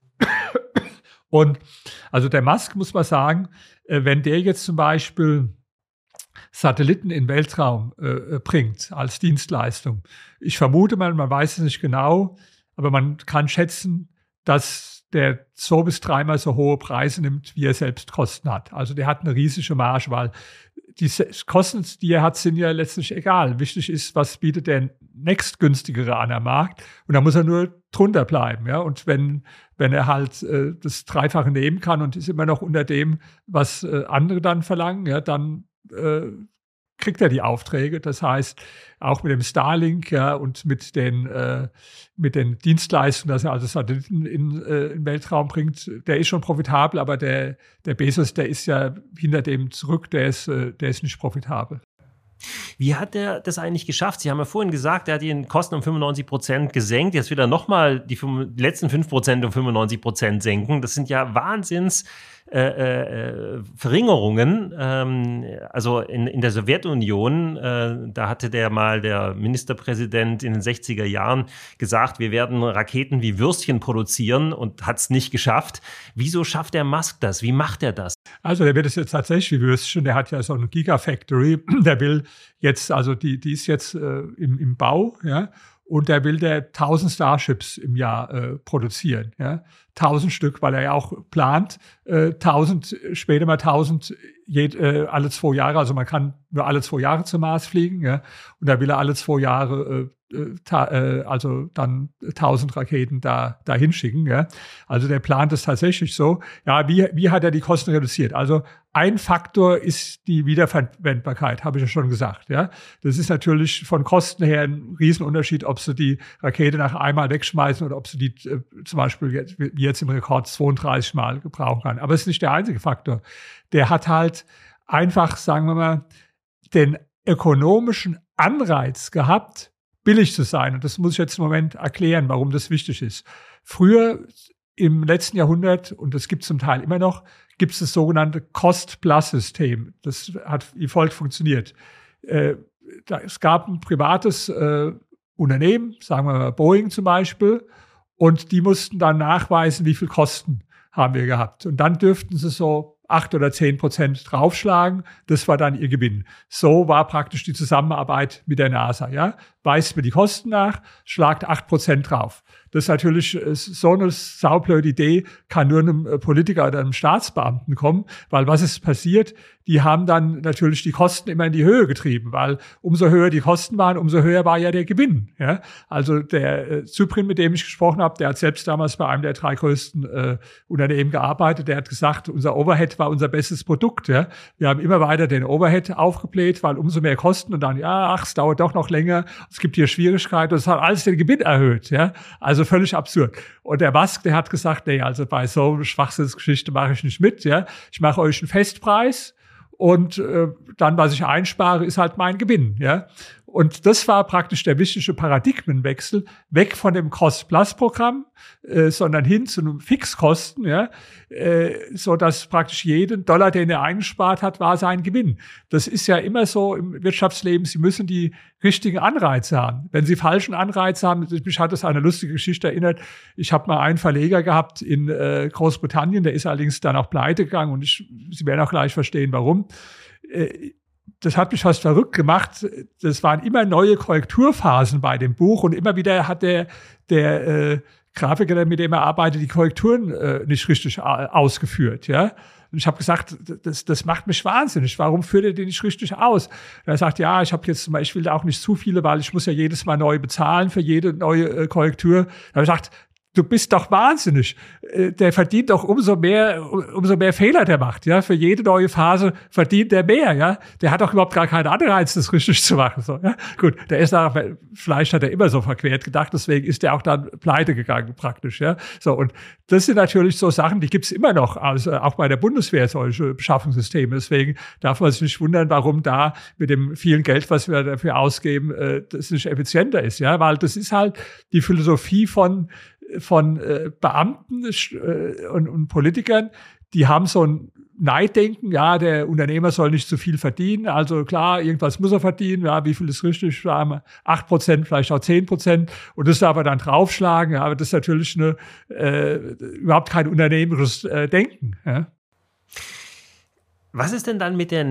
Und also der Musk, muss man sagen, wenn der jetzt zum Beispiel Satelliten in den Weltraum bringt als Dienstleistung, ich vermute mal, man weiß es nicht genau, aber man kann schätzen, dass der 2- bis 3-mal so hohe Preise nimmt, wie er selbst Kosten hat. Also der hat eine riesige Marge, weil die Kosten, die er hat, sind ja letztlich egal. Wichtig ist, was bietet der nächstgünstigere an am Markt. Und da muss er nur drunter bleiben. Ja? Und wenn er halt das Dreifache nehmen kann und ist immer noch unter dem, was andere dann verlangen, ja, dann kriegt er die Aufträge. Das heißt, auch mit dem Starlink, ja, und mit den Dienstleistungen, dass er also Satelliten in den Weltraum bringt, der ist schon profitabel, aber der Bezos, der ist ja hinter dem zurück, der ist nicht profitabel. Wie hat er das eigentlich geschafft? Sie haben ja vorhin gesagt, er hat die Kosten um 95% gesenkt. Jetzt will er nochmal die letzten 5% um 95% senken. Das sind ja Wahnsinns Verringerungen. Also in der Sowjetunion, da hatte der Ministerpräsident in den 60er Jahren gesagt, wir werden Raketen wie Würstchen produzieren und hat es nicht geschafft. Wieso schafft der Musk das? Wie macht er das? Also der wird es jetzt tatsächlich wie Würstchen. Der hat ja so eine Gigafactory. Der will jetzt, also die ist jetzt im Bau, ja. Und der will 1000 Starships im Jahr produzieren. Ja. 1000 Stück, weil er ja auch plant, 1000, später mal 1000 alle 2 Jahre. Also man kann nur alle 2 Jahre zum Mars fliegen. Ja? Und da will er alle 2 Jahre also dann 1000 Raketen da hinschicken. Ja? Also der plant es tatsächlich so. Ja, wie hat er die Kosten reduziert? Also ein Faktor ist die Wiederverwendbarkeit, habe ich ja schon gesagt. Ja? Das ist natürlich von Kosten her ein Riesenunterschied, ob sie die Rakete nach einmal wegschmeißen oder ob sie die zum Beispiel jetzt im Rekord 32 Mal gebrauchen kann. Aber es ist nicht der einzige Faktor. Der hat halt einfach, sagen wir mal, den ökonomischen Anreiz gehabt, billig zu sein. Und das muss ich jetzt im Moment erklären, warum das wichtig ist. Früher im letzten Jahrhundert, und das gibt es zum Teil immer noch, gibt es das sogenannte Cost-Plus-System. Das hat wie folgt funktioniert. Es gab ein privates Unternehmen, sagen wir mal Boeing zum Beispiel, und die mussten dann nachweisen, wie viel Kosten haben wir gehabt. Und dann dürften sie so 8 oder 10% draufschlagen. Das war dann ihr Gewinn. So war praktisch die Zusammenarbeit mit der NASA. Ja? Weist mir die Kosten nach, schlagt 8% drauf. Das ist natürlich so eine saublöde Idee, kann nur einem Politiker oder einem Staatsbeamten kommen, weil was ist passiert? Die haben dann natürlich die Kosten immer in die Höhe getrieben, weil umso höher die Kosten waren, umso höher war ja der Gewinn. Ja? Also der Zyprin, mit dem ich gesprochen habe, der hat selbst damals bei einem der 3 größten Unternehmen gearbeitet, der hat gesagt, unser Overhead war unser bestes Produkt. Ja? Wir haben immer weiter den Overhead aufgebläht, weil umso mehr Kosten und dann, es dauert doch noch länger, es gibt hier Schwierigkeiten und es hat alles den Gewinn erhöht. Ja? Also völlig absurd. Und der Musk, der hat gesagt, nee, also bei so einer Schwachsinnsgeschichte mache ich nicht mit. Ja? Ich mache euch einen Festpreis und dann, was ich einspare, ist halt mein Gewinn. Ja? Und das war praktisch der wichtige Paradigmenwechsel, weg von dem Cost-Plus-Programm, sondern hin zu einem Fixkosten, ja, so dass praktisch jeden $, den er eingespart hat, war sein Gewinn. Das ist ja immer so im Wirtschaftsleben, Sie müssen die richtigen Anreize haben. Wenn Sie falschen Anreize haben, mich hat das an eine lustige Geschichte erinnert. Ich habe mal einen Verleger gehabt in Großbritannien, der ist allerdings dann auch pleite gegangen und Sie werden auch gleich verstehen, warum. Das hat mich fast verrückt gemacht. Das waren immer neue Korrekturphasen bei dem Buch und immer wieder hat der Grafiker, mit dem er arbeitet, die Korrekturen nicht richtig ausgeführt. Ja? Und ich habe gesagt, das macht mich wahnsinnig. Warum führt er die nicht richtig aus? Und er sagt, ja, ich will da auch nicht zu viele, weil ich muss ja jedes Mal neu bezahlen für jede neue Korrektur. Da habe ich gesagt, du bist doch wahnsinnig. Der verdient doch umso mehr Fehler der macht. Ja, für jede neue Phase verdient der mehr. Ja, der hat doch überhaupt gar keinen Anreiz, das richtig zu machen. So, ja? Gut, der ist vielleicht hat er immer so verquert gedacht, deswegen ist der auch dann pleite gegangen praktisch. Ja, so und das sind natürlich so Sachen, die gibt's immer noch, also auch bei der Bundeswehr solche Beschaffungssysteme. Deswegen darf man sich nicht wundern, warum da mit dem vielen Geld, was wir dafür ausgeben, das nicht effizienter ist. Ja, weil das ist halt die Philosophie von Beamten und Politikern, die haben so ein Neiddenken, ja, der Unternehmer soll nicht zu viel verdienen, also klar, irgendwas muss er verdienen, ja, wie viel ist richtig, 8%, vielleicht auch 10%, und das aber dann draufschlagen, ja, aber das ist natürlich überhaupt kein unternehmerisches Denken, ja. Was ist denn dann mit der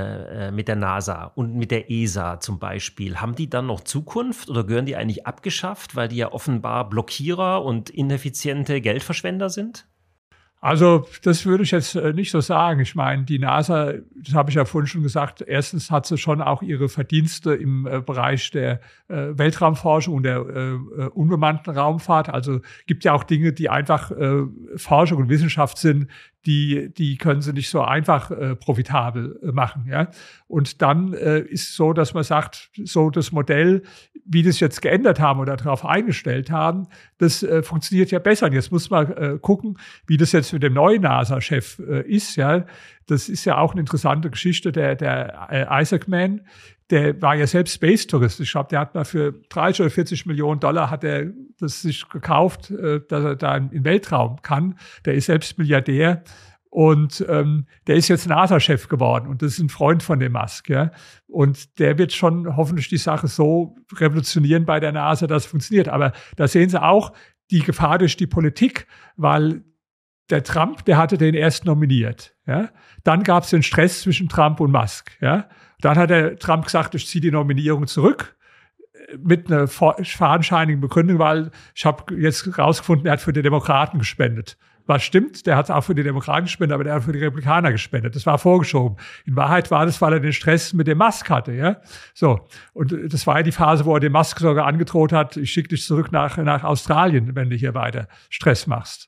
NASA und mit der ESA zum Beispiel? Haben die dann noch Zukunft oder gehören die eigentlich abgeschafft, weil die ja offenbar Blockierer und ineffiziente Geldverschwender sind? Also das würde ich jetzt nicht so sagen. Ich meine, die NASA, das habe ich ja vorhin schon gesagt, erstens hat sie schon auch ihre Verdienste im Bereich der Weltraumforschung und der unbemannten Raumfahrt. Also gibt ja auch Dinge, die einfach Forschung und Wissenschaft sind, die können sie nicht so einfach profitabel machen. Ja? Und dann ist so, dass man sagt, so das Modell, wie das jetzt geändert haben oder darauf eingestellt haben, das funktioniert ja besser. Und jetzt muss man gucken, wie das jetzt mit dem neuen NASA-Chef ist. Ja? Das ist ja auch eine interessante Geschichte. Der Isaacman, der war ja selbst Space-Tourist. Ich glaube, der hat mal für 30 oder 40 Millionen $, hat er das sich gekauft, dass er da in den Weltraum kann. Der ist selbst Milliardär. Und der ist jetzt NASA-Chef geworden und das ist ein Freund von dem Musk. Ja? Und der wird schon hoffentlich die Sache so revolutionieren bei der NASA, dass es funktioniert. Aber da sehen Sie auch die Gefahr durch die Politik, weil der Trump, der hatte den erst nominiert. Ja? Dann gab es den Stress zwischen Trump und Musk. Ja? Dann hat der Trump gesagt, ich ziehe die Nominierung zurück. mit einer fadenscheinigen Begründung, weil ich habe jetzt rausgefunden, er hat für die Demokraten gespendet. Was stimmt, der hat auch für die Demokraten gespendet, aber der hat für die Republikaner gespendet. Das war vorgeschoben. In Wahrheit war das, weil er den Stress mit dem Musk hatte, ja. So. Und das war ja die Phase, wo er dem Musk sogar angedroht hat, ich schicke dich zurück nach Australien, wenn du hier weiter Stress machst.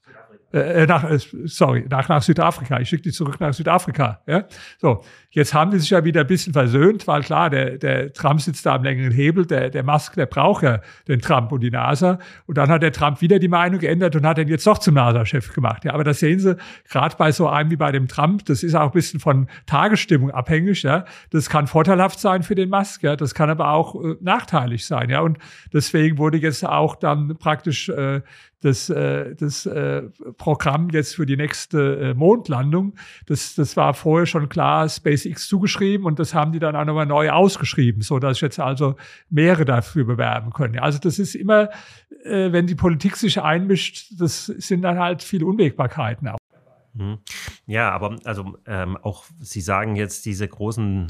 Nach Südafrika. Ich schicke die zurück nach Südafrika. Ja? So, jetzt haben die sich ja wieder ein bisschen versöhnt, weil klar, der Trump sitzt da am längeren Hebel, der Musk, der braucht ja den Trump und die NASA. Und dann hat der Trump wieder die Meinung geändert und hat ihn jetzt doch zum NASA-Chef gemacht. Ja, aber das sehen Sie, gerade bei so einem wie bei dem Trump, das ist auch ein bisschen von Tagesstimmung abhängig. Ja? Das kann vorteilhaft sein für den Musk, ja? Das kann aber auch nachteilig sein. Ja? Und deswegen wurde jetzt auch dann praktisch das Programm jetzt für die nächste Mondlandung, das war vorher schon klar SpaceX zugeschrieben und das haben die dann auch nochmal neu ausgeschrieben, so dass jetzt also mehrere dafür bewerben können. Also das ist immer, wenn die Politik sich einmischt, das sind dann halt viele Unwägbarkeiten auch. Ja, aber also auch Sie sagen jetzt, diese großen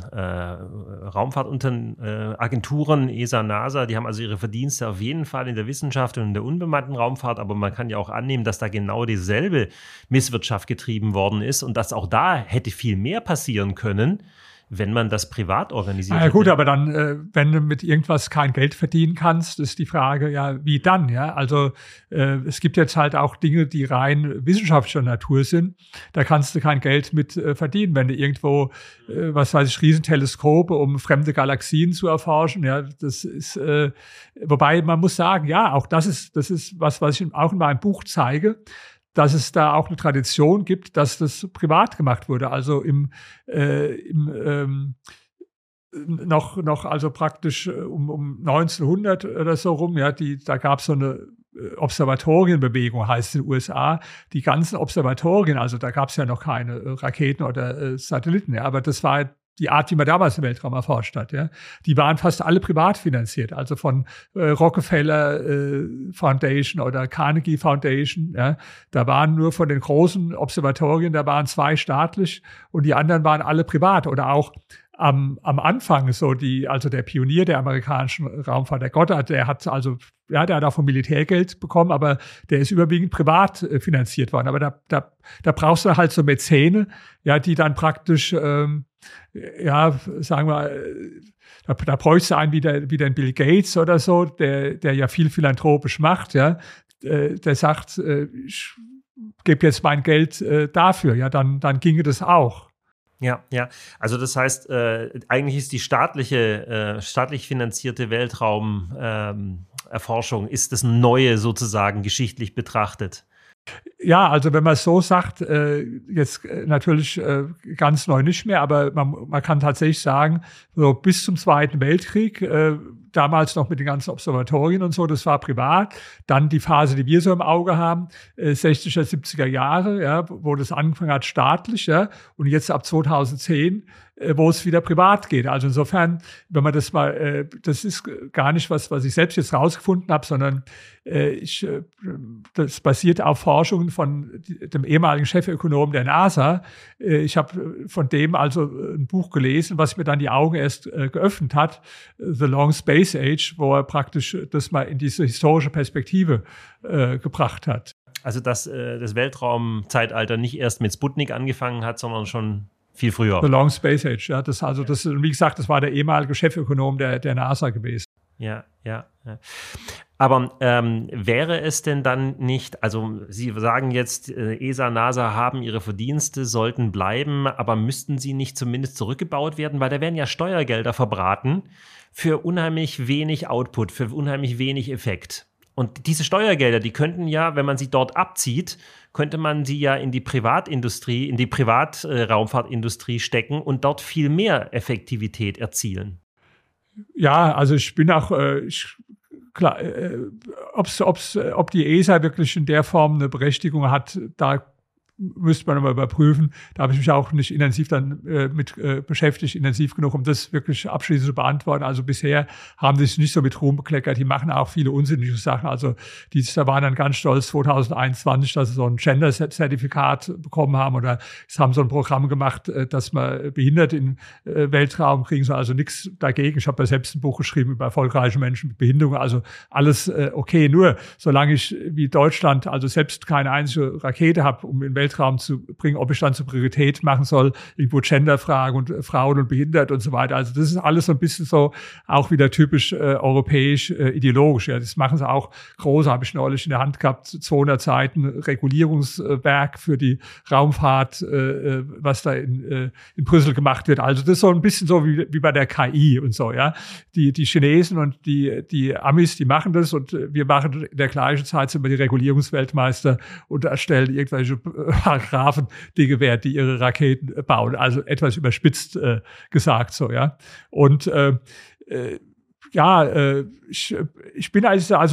Raumfahrtagenturen, ESA, NASA, die haben also ihre Verdienste auf jeden Fall in der Wissenschaft und in der unbemannten Raumfahrt, aber man kann ja auch annehmen, dass da genau dieselbe Misswirtschaft getrieben worden ist und dass auch da hätte viel mehr passieren können, wenn man das privat organisiert hätte. Ja gut, aber dann, wenn du mit irgendwas kein Geld verdienen kannst, ist die Frage, ja, wie dann? Ja, also es gibt jetzt halt auch Dinge, die rein wissenschaftlicher Natur sind. Da kannst du kein Geld mit verdienen, wenn du irgendwo, was weiß ich, Riesenteleskope, um fremde Galaxien zu erforschen. Ja, das ist, wobei man muss sagen, ja, auch das ist was ich auch in meinem Buch zeige, dass es da auch eine Tradition gibt, dass das privat gemacht wurde. Also noch also praktisch um 1900 oder so rum, ja, da gab es so eine Observatorienbewegung, heißt es in den USA. Die ganzen Observatorien, also da gab es ja noch keine Raketen oder Satelliten, ja, aber das war die Art, wie man damals im Weltraum erforscht hat, ja, die waren fast alle privat finanziert, also von Rockefeller Foundation oder Carnegie Foundation, ja, da waren nur von den großen Observatorien, da waren 2 staatlich und die anderen waren alle privat oder auch am Anfang also der Pionier der amerikanischen Raumfahrt, der Goddard, der hat auch vom Militärgeld bekommen, aber der ist überwiegend privat finanziert worden. Aber da brauchst du halt so Mäzene, ja, die dann praktisch, sagen wir, da bräuchst du einen wie ein Bill Gates oder so, der ja viel philanthropisch macht, ja, der sagt, ich gebe jetzt mein Geld dafür, ja, dann ginge das auch. Ja. Also das heißt, eigentlich ist die staatlich finanzierte Weltraumerforschung ist das Neue sozusagen geschichtlich betrachtet. Ja, also wenn man es so sagt, jetzt natürlich ganz neu nicht mehr, aber man kann tatsächlich sagen, so bis zum Zweiten Weltkrieg, damals noch mit den ganzen Observatorien und so, das war privat. Dann die Phase, die wir so im Auge haben, 60er, 70er Jahre, ja, wo das angefangen hat staatlich, ja, und jetzt ab 2010, wo es wieder privat geht. Also insofern, wenn man das mal, das ist gar nicht was ich selbst jetzt rausgefunden habe, sondern das basiert auf Forschungen von dem ehemaligen Chefökonom der NASA. Ich habe von dem also ein Buch gelesen, was mir dann die Augen erst geöffnet hat, The Long Space Age, wo er praktisch das mal in diese historische Perspektive gebracht hat. Also dass das Weltraumzeitalter nicht erst mit Sputnik angefangen hat, sondern schon viel früher. The Long Space Age, ja. Wie gesagt, das war der ehemalige Chefökonom der NASA gewesen. Ja. Aber wäre es denn dann nicht, also Sie sagen jetzt, ESA, NASA haben ihre Verdienste, sollten bleiben, aber müssten sie nicht zumindest zurückgebaut werden? Weil da werden ja Steuergelder verbraten für unheimlich wenig Output, für unheimlich wenig Effekt. Und diese Steuergelder, die könnten ja, wenn man sie dort abzieht, könnte man sie ja in die Privatindustrie, in die Privatraumfahrtindustrie stecken und dort viel mehr Effektivität erzielen. Ja, also ich bin auch klar, ob die ESA wirklich in der Form eine Berechtigung hat, da müsste man nochmal überprüfen. Da habe ich mich auch nicht intensiv dann mit beschäftigt, intensiv genug, um das wirklich abschließend zu beantworten. Also bisher haben sie sich nicht so mit Ruhm bekleckert. Die machen auch viele unsinnige Sachen. Also da waren dann ganz stolz 2021, dass sie so ein Gender-Zertifikat bekommen haben oder es haben so ein Programm gemacht, dass man behindert in Weltraum kriegen soll. Also nichts dagegen. Ich habe ja selbst ein Buch geschrieben über erfolgreiche Menschen mit Behinderung. Also alles okay. Nur solange ich wie Deutschland also selbst keine einzige Rakete habe, um in den Weltraum zu bringen, ob ich dann zur Priorität machen soll, irgendwo Genderfragen und Frauen und behindert und so weiter. Also das ist alles so ein bisschen so auch wieder typisch europäisch ideologisch. Ja, das machen sie auch groß, habe ich neulich in der Hand gehabt, 200 Seiten Regulierungswerk für die Raumfahrt, was da in Brüssel gemacht wird. Also das ist so ein bisschen so wie bei der KI und so, ja. Die Chinesen und die Amis, die machen das und wir machen in der gleichen Zeit sind wir die Regulierungsweltmeister und erstellen irgendwelche Paragraphen, Dinge wert, die ihre Raketen bauen. Also etwas überspitzt gesagt so, ja. Und ich bin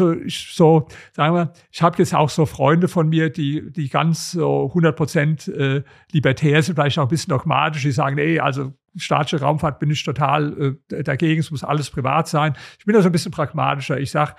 sagen wir, ich habe jetzt auch so Freunde von mir, die ganz so 100% libertär sind, vielleicht auch ein bisschen dogmatisch, die sagen, also staatliche Raumfahrt bin ich total dagegen, es muss alles privat sein. Ich bin da so ein bisschen pragmatischer. Ich sage,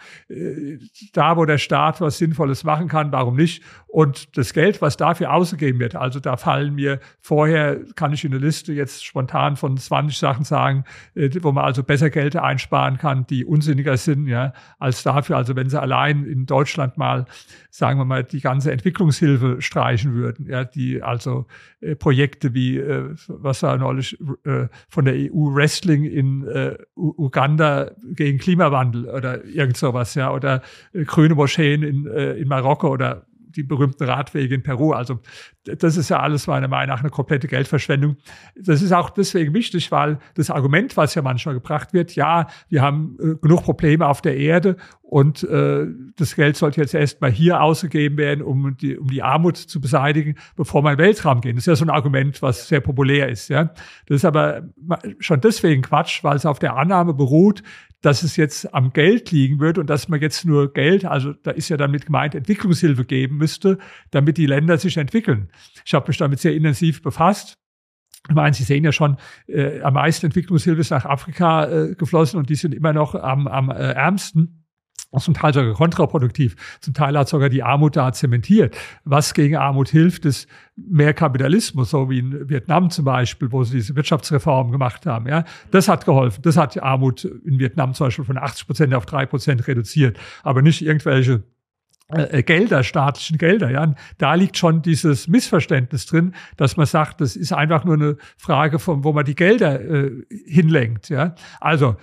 da wo der Staat was Sinnvolles machen kann, warum nicht? Und das Geld, was dafür ausgegeben wird, also da fallen mir vorher, kann ich in eine Liste jetzt spontan von 20 Sachen sagen, wo man also besser Geld einsparen kann, die unsinniger sind, ja, als dafür. Also wenn sie allein in Deutschland mal, sagen wir mal, die ganze Entwicklungshilfe streichen würden, ja, die also Projekte wie, was war neulich von der EU Wrestling in Uganda gegen Klimawandel oder irgend sowas, ja, oder grüne Moscheen in Marokko oder die berühmten Radwege in Peru. Also das ist ja alles meiner Meinung nach eine komplette Geldverschwendung. Das ist auch deswegen wichtig, weil das Argument, was ja manchmal gebracht wird, ja, wir haben genug Probleme auf der Erde und das Geld sollte jetzt erst mal hier ausgegeben werden, um die Armut zu beseitigen, bevor wir in den Weltraum gehen. Das ist ja so ein Argument, was sehr populär ist. Ja, das ist aber schon deswegen Quatsch, weil es auf der Annahme beruht, dass es jetzt am Geld liegen wird und dass man jetzt nur Geld, also da ist ja damit gemeint, Entwicklungshilfe geben müsste, damit die Länder sich entwickeln. Ich habe mich damit sehr intensiv befasst. Ich meine, Sie sehen ja schon, am meisten Entwicklungshilfe ist nach Afrika geflossen und die sind immer noch am ärmsten. Zum Teil sogar kontraproduktiv. Zum Teil hat sogar die Armut da zementiert. Was gegen Armut hilft, ist mehr Kapitalismus, so wie in Vietnam zum Beispiel, wo sie diese Wirtschaftsreform gemacht haben. Ja, das hat geholfen. Das hat die Armut in Vietnam zum Beispiel von 80% auf 3% reduziert. Aber nicht irgendwelche Gelder, staatlichen Gelder, ja. Da liegt schon dieses Missverständnis drin, dass man sagt, das ist einfach nur eine Frage von, wo man die Gelder hinlenkt, ja. Also,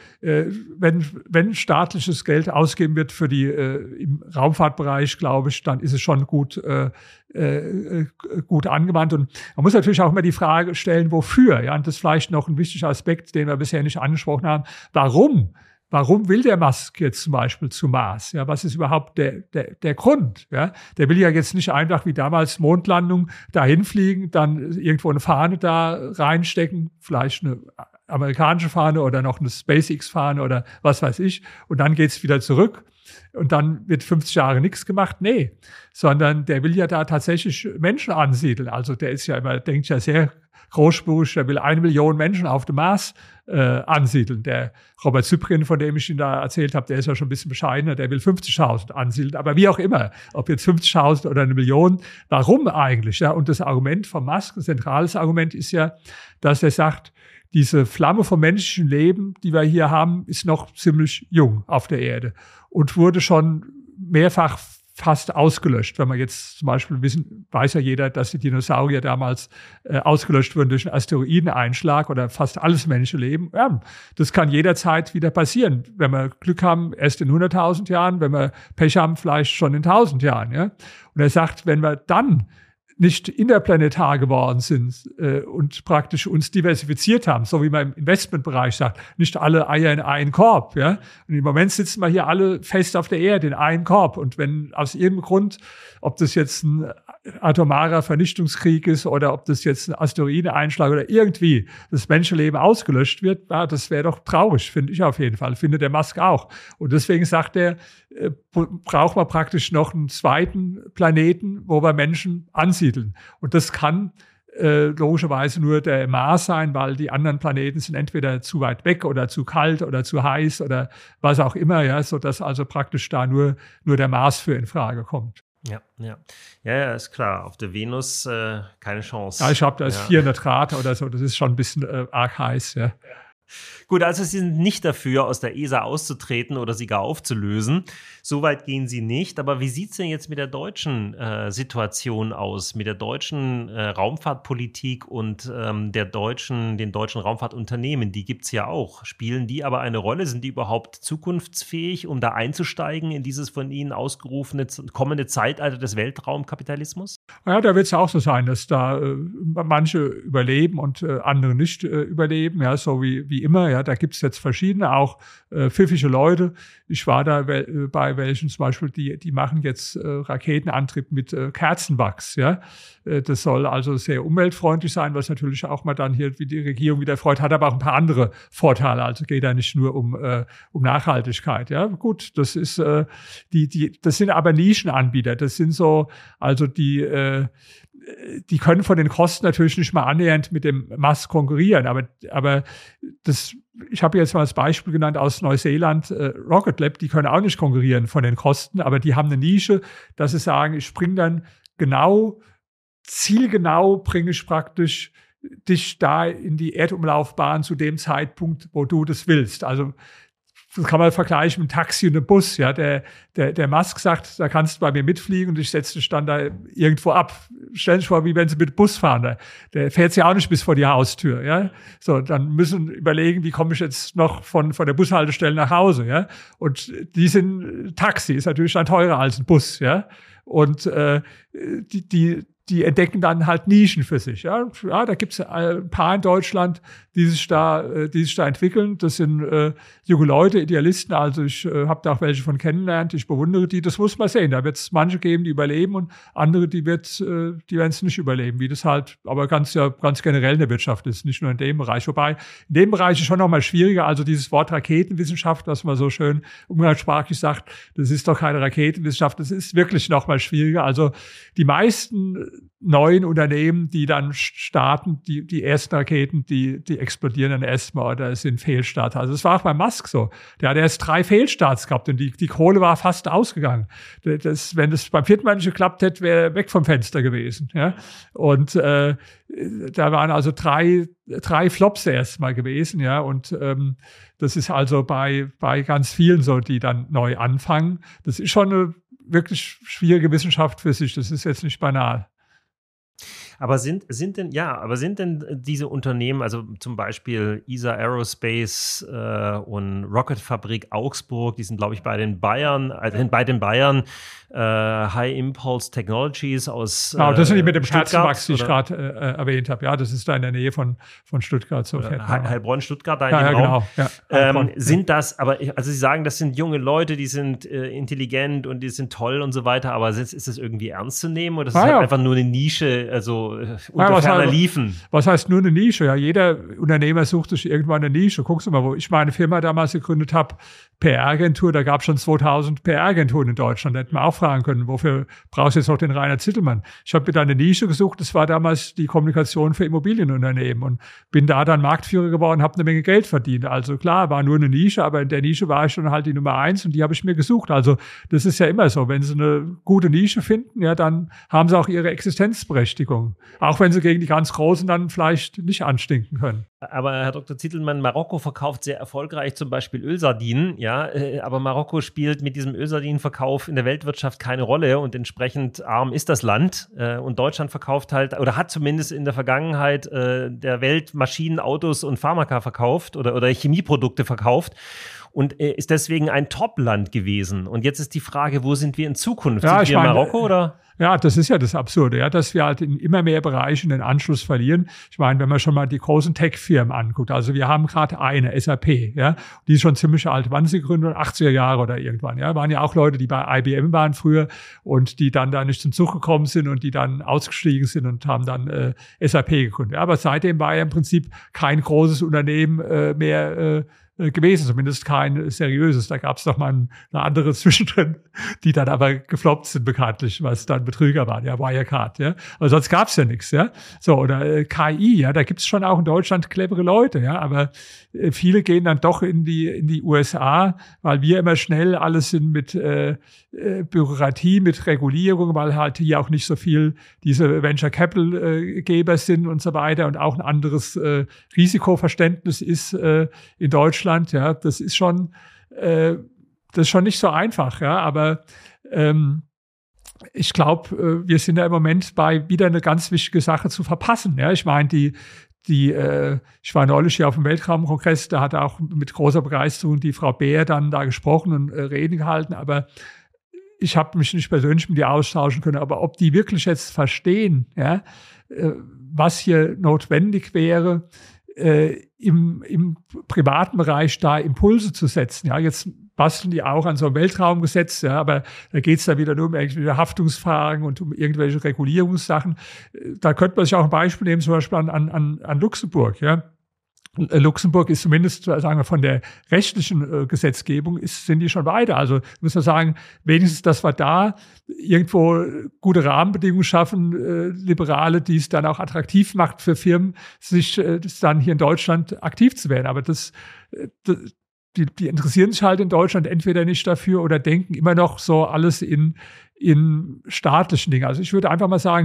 wenn staatliches Geld ausgegeben wird für die, im Raumfahrtbereich, glaube ich, dann ist es schon gut angewandt. Und man muss natürlich auch immer die Frage stellen, wofür, ja. Und das ist vielleicht noch ein wichtiger Aspekt, den wir bisher nicht angesprochen haben. Warum will der Musk jetzt zum Beispiel zum Mars? Ja, was ist überhaupt der Grund? Ja, der will ja jetzt nicht einfach wie damals Mondlandung dahin fliegen, dann irgendwo eine Fahne da reinstecken, vielleicht eine amerikanische Fahne oder noch eine SpaceX-Fahne oder was weiß ich, und dann geht's wieder zurück. Und dann wird 50 Jahre nichts gemacht. Nee, sondern der will ja da tatsächlich Menschen ansiedeln. Also der ist ja immer, denkt ja sehr großspurig, der will 1 Million Menschen auf dem Mars ansiedeln. Der Robert Cyprian, von dem ich Ihnen da erzählt habe, der ist ja schon ein bisschen bescheidener, der will 50.000 ansiedeln. Aber wie auch immer, ob jetzt 50.000 oder 1 Million, warum eigentlich? Ja? Und das Argument von Musk, ein zentrales Argument ist ja, dass er sagt, diese Flamme vom menschlichen Leben, die wir hier haben, ist noch ziemlich jung auf der Erde und wurde schon mehrfach fast ausgelöscht. Wenn man jetzt zum Beispiel weiß ja jeder, dass die Dinosaurier damals ausgelöscht wurden durch einen Asteroideneinschlag oder fast alles menschliche Leben. Ja, das kann jederzeit wieder passieren. Wenn wir Glück haben, erst in 100.000 Jahren, wenn wir Pech haben, vielleicht schon in 1.000 Jahren. Ja? Und er sagt, wenn wir dann nicht interplanetar geworden sind und praktisch uns diversifiziert haben, so wie man im Investmentbereich sagt, nicht alle Eier in einen Korb. Ja? Und im Moment sitzen wir hier alle fest auf der Erde in einen Korb. Und wenn aus irgendeinem Grund, ob das jetzt ein atomarer Vernichtungskrieg ist oder ob das jetzt ein Asteroideneinschlag oder irgendwie das Menschenleben ausgelöscht wird, das wäre doch traurig, finde ich auf jeden Fall, findet der Musk auch. Und deswegen sagt er, braucht man praktisch noch einen zweiten Planeten, wo wir Menschen ansiedeln. Und das kann logischerweise nur der Mars sein, weil die anderen Planeten sind entweder zu weit weg oder zu kalt oder zu heiß oder was auch immer, ja, sodass also praktisch da nur der Mars für in Frage kommt. Ja, ist klar. Auf der Venus keine Chance. Ja, ich glaube, da ist 400 Grad oder so, das ist schon ein bisschen arg heiß, ja. Gut, also Sie sind nicht dafür, aus der ESA auszutreten oder sie gar aufzulösen. Soweit gehen Sie nicht. Aber wie sieht es denn jetzt mit der deutschen Situation aus, mit der deutschen Raumfahrtpolitik und den deutschen Raumfahrtunternehmen? Die gibt es ja auch. Spielen die aber eine Rolle? Sind die überhaupt zukunftsfähig, um da einzusteigen in dieses von Ihnen ausgerufene kommende Zeitalter des Weltraumkapitalismus? Ja, da wird es auch so sein, dass da manche überleben und andere nicht überleben, ja, so wie immer. Ja, da gibt es jetzt verschiedene, auch pfiffige Leute. Ich war da bei welchen zum Beispiel, die machen jetzt Raketenantrieb mit Kerzenwachs. Ja, das soll also sehr umweltfreundlich sein, was natürlich auch mal dann hier wie die Regierung wieder freut, hat aber auch ein paar andere Vorteile. Also geht da nicht nur um Nachhaltigkeit. Ja, gut, das ist das sind aber Nischenanbieter. Das sind so, also die können von den Kosten natürlich nicht mal annähernd mit dem Musk konkurrieren, aber ich habe jetzt mal als Beispiel genannt aus Neuseeland, Rocket Lab, die können auch nicht konkurrieren von den Kosten, aber die haben eine Nische, dass sie sagen, ich bringe dann zielgenau bringe ich praktisch dich da in die Erdumlaufbahn zu dem Zeitpunkt, wo du das willst. Also das kann man vergleichen mit einem Taxi und einem Bus. Ja, der Musk sagt, da kannst du bei mir mitfliegen und ich setze dich dann da irgendwo ab. Stell dich vor, wie wenn sie mit dem Bus fahren. Der fährt ja auch nicht bis vor die Haustür. Ja, so dann müssen überlegen, wie komme ich jetzt noch von der Bushaltestelle nach Hause. Ja, und die sind Taxi ist natürlich dann teurer als ein Bus. Ja, und die entdecken dann halt Nischen für sich. Ja, da gibt es ein paar in Deutschland, die sich da entwickeln. Das sind junge Leute, Idealisten. Also ich habe da auch welche von kennengelernt. Ich bewundere die. Das muss man sehen. Da wird es manche geben, die überleben und andere, die werden es nicht überleben. Wie das halt, aber ganz generell in der Wirtschaft ist, nicht nur in dem Bereich. Wobei in dem Bereich ist schon noch mal schwieriger. Also dieses Wort Raketenwissenschaft, was man so schön umgangssprachlich sagt, das ist doch keine Raketenwissenschaft. Das ist wirklich noch mal schwieriger. Also die meisten neuen Unternehmen, die dann starten, die ersten Raketen, die explodieren dann erstmal oder es sind Fehlstarts. Also es war auch bei Musk so. Der hat erst 3 Fehlstarts gehabt und die Kohle war fast ausgegangen. Wenn das beim 4. Mal nicht geklappt hätte, wäre er weg vom Fenster gewesen. Ja? Und da waren also 3 Flops erstmal gewesen. Ja? Und das ist also bei ganz vielen so, die dann neu anfangen. Das ist schon eine wirklich schwierige Wissenschaft für sich. Das ist jetzt nicht banal. Aber sind denn diese Unternehmen, also zum Beispiel ESA Aerospace und Rocket Fabrik Augsburg, die sind, glaube ich, bei den Bayern High Impulse Technologies aus Genau, das sind die mit dem Kerzenwachs, die ich gerade erwähnt habe. Ja, das ist da in der Nähe von Stuttgart. So Heilbronn, Stuttgart, da in dem Raum. Genau. Ja, sind das, also Sie sagen, das sind junge Leute, die sind intelligent und die sind toll und so weiter, aber ist das irgendwie ernst zu nehmen oder ist es halt einfach nur eine Nische, also unter ferner Liefen? Was heißt nur eine Nische? Ja, jeder Unternehmer sucht sich irgendwann eine Nische. Guckst du mal, wo ich meine Firma damals gegründet habe, PR-Agentur, da gab es schon 2000 PR-Agenturen in Deutschland. Da hätten wir auch fragen können, wofür brauchst du jetzt noch den Rainer Zittelmann? Ich habe mir da eine Nische gesucht, das war damals die Kommunikation für Immobilienunternehmen und bin da dann Marktführer geworden, habe eine Menge Geld verdient. Also klar, war nur eine Nische, aber in der Nische war ich dann halt die Nummer 1 und die habe ich mir gesucht. Also das ist ja immer so, wenn sie eine gute Nische finden, ja, dann haben sie auch ihre Existenzberechtigung. Auch wenn sie gegen die ganz Großen dann vielleicht nicht anstinken können. Aber Herr Dr. Zittelmann, Marokko verkauft sehr erfolgreich zum Beispiel Ölsardinen, ja, aber Marokko spielt mit diesem Ölsardinenverkauf in der Weltwirtschaft keine Rolle und entsprechend arm ist das Land und Deutschland verkauft halt oder hat zumindest in der Vergangenheit der Welt Maschinen, Autos und Pharmaka verkauft oder Chemieprodukte verkauft. und ist deswegen ein Top-Land gewesen. Und jetzt ist die Frage, wo sind wir in Zukunft? Sind wir in Marokko oder? Ja, das ist ja das Absurde, ja, dass wir halt in immer mehr Bereichen den Anschluss verlieren. Ich meine, wenn man schon mal die großen Tech-Firmen anguckt, also wir haben gerade eine, SAP, ja, die ist schon ziemlich alt. Wann ist sie gegründet? 80er Jahre oder irgendwann, ja. Waren ja auch Leute, die bei IBM waren früher und die dann da nicht zum Zug gekommen sind und die dann ausgestiegen sind und haben dann SAP gegründet. Ja, aber seitdem war ja im Prinzip kein großes Unternehmen mehr gewesen, zumindest kein seriöses. Da gab es noch mal eine andere zwischendrin, die dann aber gefloppt sind bekanntlich, was dann Betrüger waren, ja, Wirecard, ja. Aber sonst gab es ja nichts, ja. So, oder KI, ja, da gibt es schon auch in Deutschland clevere Leute, ja, aber viele gehen dann doch in die USA, weil wir immer schnell alles sind mit Bürokratie, mit Regulierung, weil halt hier auch nicht so viel diese Venture Capital Geber sind und so weiter und auch ein anderes Risikoverständnis ist in Deutschland. Ja, das ist schon nicht so einfach, ja, aber ich glaube, wir sind ja im Moment bei wieder eine ganz wichtige Sache zu verpassen. Ja, ich meine, ich war neulich hier auf dem Weltraumkongress, da hat auch mit großer Begeisterung die Frau Beer dann da gesprochen und Reden gehalten, aber ich habe mich nicht persönlich mit ihr austauschen können, aber ob die wirklich jetzt verstehen, ja, was hier notwendig wäre, im privaten Bereich da Impulse zu setzen. Ja, jetzt basteln die auch an so einem Weltraumgesetz, ja, aber da geht's dann wieder nur um irgendwelche Haftungsfragen und um irgendwelche Regulierungssachen. Da könnte man sich auch ein Beispiel nehmen, zum Beispiel an Luxemburg, ja. Luxemburg ist zumindest, sagen wir, von der rechtlichen Gesetzgebung sind die schon weiter. Also muss man sagen, wenigstens, dass wir da irgendwo gute Rahmenbedingungen schaffen, Liberale, die es dann auch attraktiv macht für Firmen, sich dann hier in Deutschland aktiv zu werden. Aber die interessieren sich halt in Deutschland entweder nicht dafür oder denken immer noch so alles in staatlichen Dingen. Also ich würde einfach mal sagen,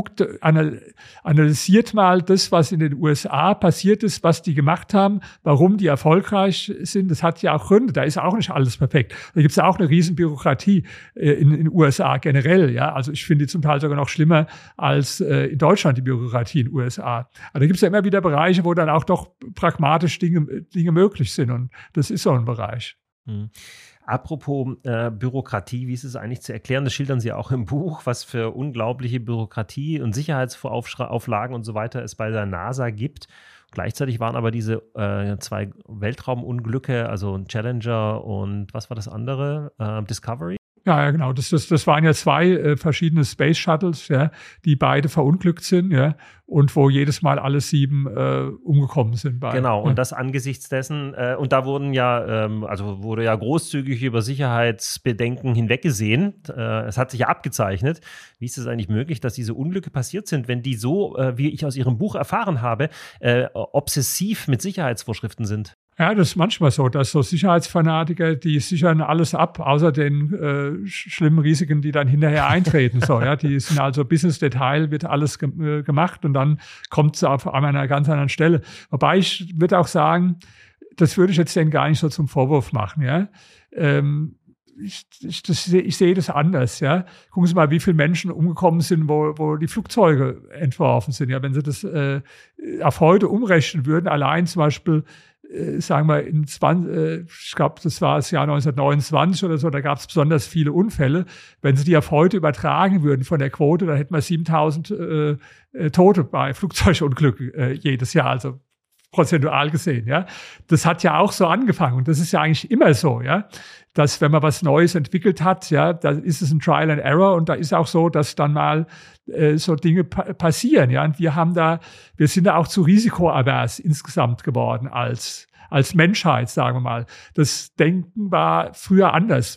analysiert mal das, was in den USA passiert ist, was die gemacht haben, warum die erfolgreich sind. Das hat ja auch Gründe. Da ist auch nicht alles perfekt. Da gibt es ja auch eine riesen Bürokratie in den USA generell. Ja, also ich finde die zum Teil sogar noch schlimmer als in Deutschland die Bürokratie in den USA. Aber da gibt es ja immer wieder Bereiche, wo dann auch doch pragmatisch Dinge möglich sind. Und das ist so ein Bereich. Apropos Bürokratie, wie ist es eigentlich zu erklären? Das schildern Sie auch im Buch, was für unglaubliche Bürokratie und Sicherheitsauflagen und so weiter es bei der NASA gibt. Gleichzeitig waren aber diese 2 Weltraumunglücke, also Challenger und was war das andere? Discovery? Ja, genau. Das waren ja 2 verschiedene Space Shuttles, ja, die beide verunglückt sind, ja, und wo jedes Mal alle 7 umgekommen sind. Genau. Und das angesichts dessen, und da wurde ja großzügig über Sicherheitsbedenken hinweggesehen. Es hat sich ja abgezeichnet. Wie ist es eigentlich möglich, dass diese Unglücke passiert sind, wenn die so, wie ich aus Ihrem Buch erfahren habe, obsessiv mit Sicherheitsvorschriften sind? Ja, das ist manchmal so, dass so Sicherheitsfanatiker, die sichern alles ab, außer den schlimmen Risiken, die dann hinterher eintreten. So, ja, die sind also bis ins Detail, wird alles gemacht und dann kommt es auf einmal an einer ganz anderen Stelle. Wobei ich würde auch sagen, das würde ich jetzt denen gar nicht so zum Vorwurf machen. Ja, ich sehe das anders. Ja, gucken Sie mal, wie viele Menschen umgekommen sind, wo die Flugzeuge entworfen sind. Ja, wenn Sie das auf heute umrechnen würden, allein zum Beispiel sagen wir, ich glaube, das war das Jahr 1929 oder so, da gab es besonders viele Unfälle. Wenn Sie die auf heute übertragen würden von der Quote, dann hätten wir 7.000 Tote bei Flugzeugunglücken jedes Jahr, also prozentual gesehen. Ja, das hat ja auch so angefangen und das ist ja eigentlich immer so, ja, dass wenn man was Neues entwickelt hat, ja, da ist es ein Trial and Error und da ist auch so, dass dann mal so Dinge passieren, ja. Und wir sind da auch zu risikoavers insgesamt geworden als Menschheit, sagen wir mal. Das Denken war früher anders,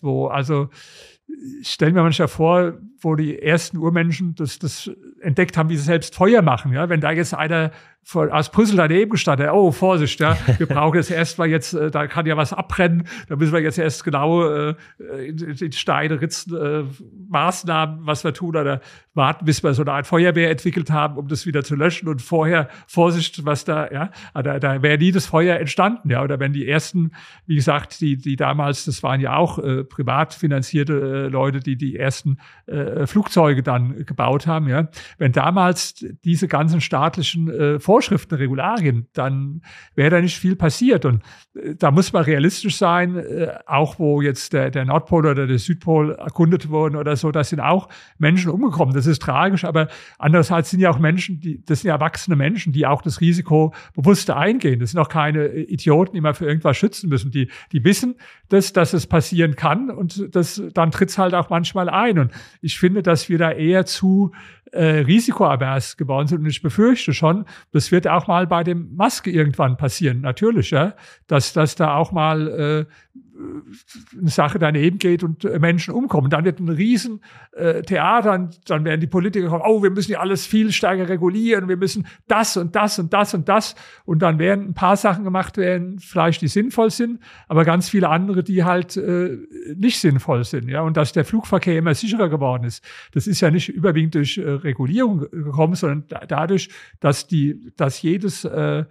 ich stelle mir manchmal vor, wo die ersten Urmenschen das entdeckt haben, wie sie selbst Feuer machen, ja. Wenn da jetzt einer aus Brüssel daneben gestanden, oh, Vorsicht, ja, wir brauchen jetzt erstmal da kann ja was abbrennen, da müssen wir jetzt erst genau in Steine ritzen, Maßnahmen, was wir tun, oder warten, bis wir so eine Art Feuerwehr entwickelt haben, um das wieder zu löschen und vorher, Vorsicht, was da, ja, da wäre nie das Feuer entstanden, ja, oder wenn die ersten, wie gesagt, die damals, das waren ja auch privat finanzierte Leute, die ersten Flugzeuge dann gebaut haben, ja, wenn damals diese ganzen staatlichen Vorschriften, Regularien, dann wäre da nicht viel passiert. Und da muss man realistisch sein, auch wo jetzt der Nordpol oder der Südpol erkundet wurden oder so, da sind auch Menschen umgekommen. Das ist tragisch, aber andererseits sind ja auch Menschen, das sind ja erwachsene Menschen, die auch das Risiko bewusst eingehen. Das sind auch keine Idioten, die man für irgendwas schützen müssen. Die wissen, dass es passieren kann und dann tritt es halt auch manchmal ein. Und ich finde, dass wir da eher zu risikoavers geworden sind. Und ich befürchte schon, das wird auch mal bei dem Maske irgendwann passieren. Natürlich, ja, dass da auch mal eine Sache daneben geht und Menschen umkommen. Dann wird ein riesen Theater, dann werden die Politiker kommen, wir müssen ja alles viel stärker regulieren, wir müssen das und das und das und das. Und dann werden ein paar Sachen gemacht werden, vielleicht die sinnvoll sind, aber ganz viele andere, die halt nicht sinnvoll sind. Ja? Und dass der Flugverkehr immer sicherer geworden ist, das ist ja nicht überwiegend durch Regulierung gekommen, sondern dadurch, dass jedes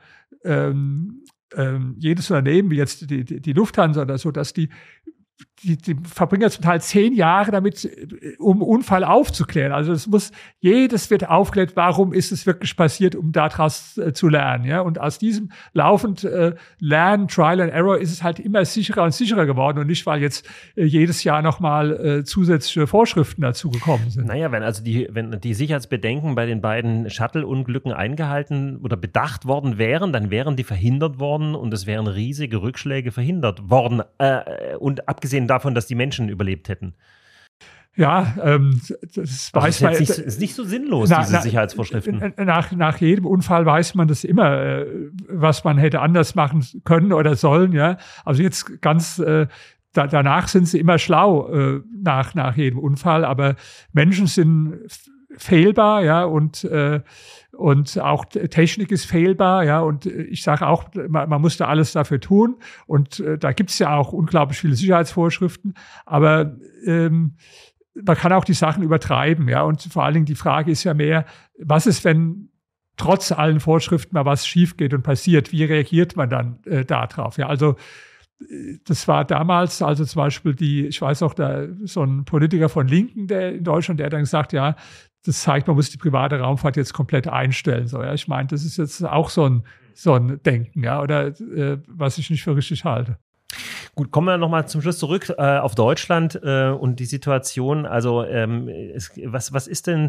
Unternehmen, wie jetzt die Lufthansa oder so, dass die verbringen ja zum Teil 10 Jahre damit, um Unfall aufzuklären. Also jedes wird aufgeklärt, warum ist es wirklich passiert, um daraus zu lernen. Ja? Und aus diesem laufend Lernen, Trial and Error, ist es halt immer sicherer und sicherer geworden und nicht, weil jetzt jedes Jahr nochmal zusätzliche Vorschriften dazu gekommen sind. Naja, wenn die Sicherheitsbedenken bei den beiden Shuttle-Unglücken eingehalten oder bedacht worden wären, dann wären die verhindert worden und es wären riesige Rückschläge verhindert worden. Und abgesehen davon, dass die Menschen überlebt hätten. Ja, das weiß man. Ist nicht so sinnlos, diese Sicherheitsvorschriften. Nach jedem Unfall weiß man das immer, was man hätte anders machen können oder sollen. Ja, also jetzt ganz danach sind sie immer schlau nach jedem Unfall, aber Menschen sind fehlbar, ja, und auch Technik ist fehlbar, ja, und ich sage auch, man muss da alles dafür tun und da gibt es ja auch unglaublich viele Sicherheitsvorschriften, aber man kann auch die Sachen übertreiben, ja, und vor allen Dingen die Frage ist ja mehr, was ist, wenn trotz allen Vorschriften mal was schief geht und passiert, wie reagiert man dann darauf, ja, also das war damals, also zum Beispiel ich weiß auch, so ein Politiker von Linken, der in Deutschland, der hat dann gesagt, ja, das zeigt, man muss die private Raumfahrt jetzt komplett einstellen. So, ja. Ich meine, das ist jetzt auch so ein Denken, ja, oder was ich nicht für richtig halte. Gut, kommen wir nochmal zum Schluss zurück auf Deutschland und die Situation. Also was ist denn,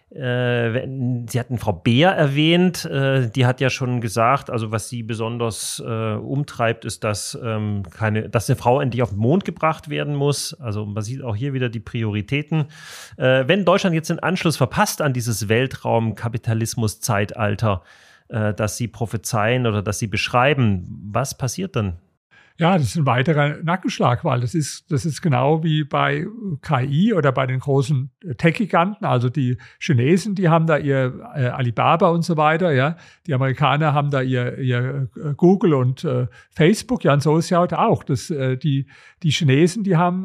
Sie hatten Frau Beer erwähnt, die hat ja schon gesagt, also was sie besonders umtreibt, ist, dass eine Frau endlich auf den Mond gebracht werden muss. Also man sieht auch hier wieder die Prioritäten. Wenn Deutschland jetzt den Anschluss verpasst an dieses Weltraum-Kapitalismus-Zeitalter, das Sie prophezeien oder das Sie beschreiben, was passiert dann? Ja, das ist ein weiterer Nackenschlag, weil das ist genau wie bei KI oder bei den großen Tech-Giganten. Also die Chinesen, die haben da ihr Alibaba und so weiter, ja. Die Amerikaner haben da ihr Google und Facebook. Ja, und so ist ja heute auch. Die Chinesen, die haben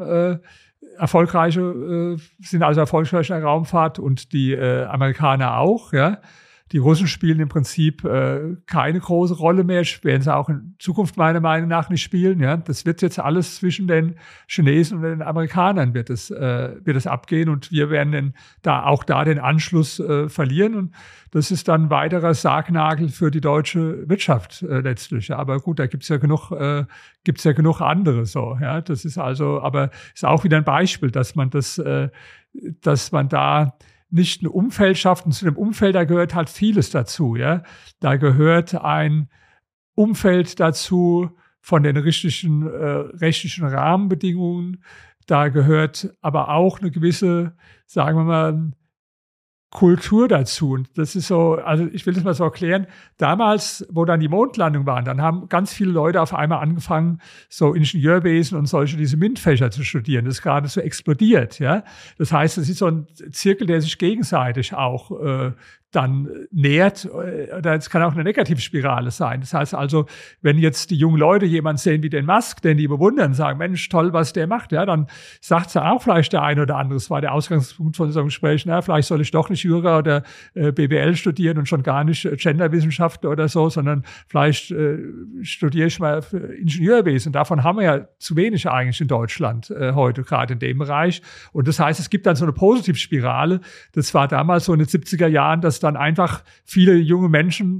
sind also erfolgreich in der Raumfahrt und die Amerikaner auch, ja. Die Russen spielen im Prinzip keine große Rolle mehr, werden sie auch in Zukunft meiner Meinung nach nicht spielen. Ja, das wird jetzt alles zwischen den Chinesen und den Amerikanern wird es abgehen und wir werden da den Anschluss verlieren und das ist dann ein weiterer Sargnagel für die deutsche Wirtschaft letztlich. Ja, aber gut, da gibt's ja genug andere so. Ja, das ist also, aber ist auch wieder ein Beispiel, dass man da nicht ein Umfeld schafft. Und zu dem Umfeld, da gehört halt vieles dazu. Ja? Da gehört ein Umfeld dazu von den rechtlichen Rahmenbedingungen. Da gehört aber auch eine gewisse, sagen wir mal, Kultur dazu. Und das ist so, also ich will das mal so erklären. Damals, wo dann die Mondlandung waren, dann haben ganz viele Leute auf einmal angefangen, so Ingenieurwesen und diese MINT-Fächer zu studieren. Das ist gerade so explodiert, ja. Das heißt, es ist so ein Zirkel, der sich gegenseitig auch dann nährt, oder es kann auch eine Negativspirale sein. Das heißt also, wenn jetzt die jungen Leute jemanden sehen wie den Musk, den die bewundern, sagen, Mensch, toll, was der macht, ja, dann sagt ja auch vielleicht der eine oder andere, das war der Ausgangspunkt von unserem Gespräch, vielleicht soll ich doch nicht Jura oder BWL studieren und schon gar nicht Genderwissenschaften oder so, sondern vielleicht studiere ich mal für Ingenieurwesen. Davon haben wir ja zu wenig eigentlich in Deutschland heute, gerade in dem Bereich. Und das heißt, es gibt dann so eine Positivspirale. Das war damals so in den 70er Jahren, dass dann einfach viele junge Menschen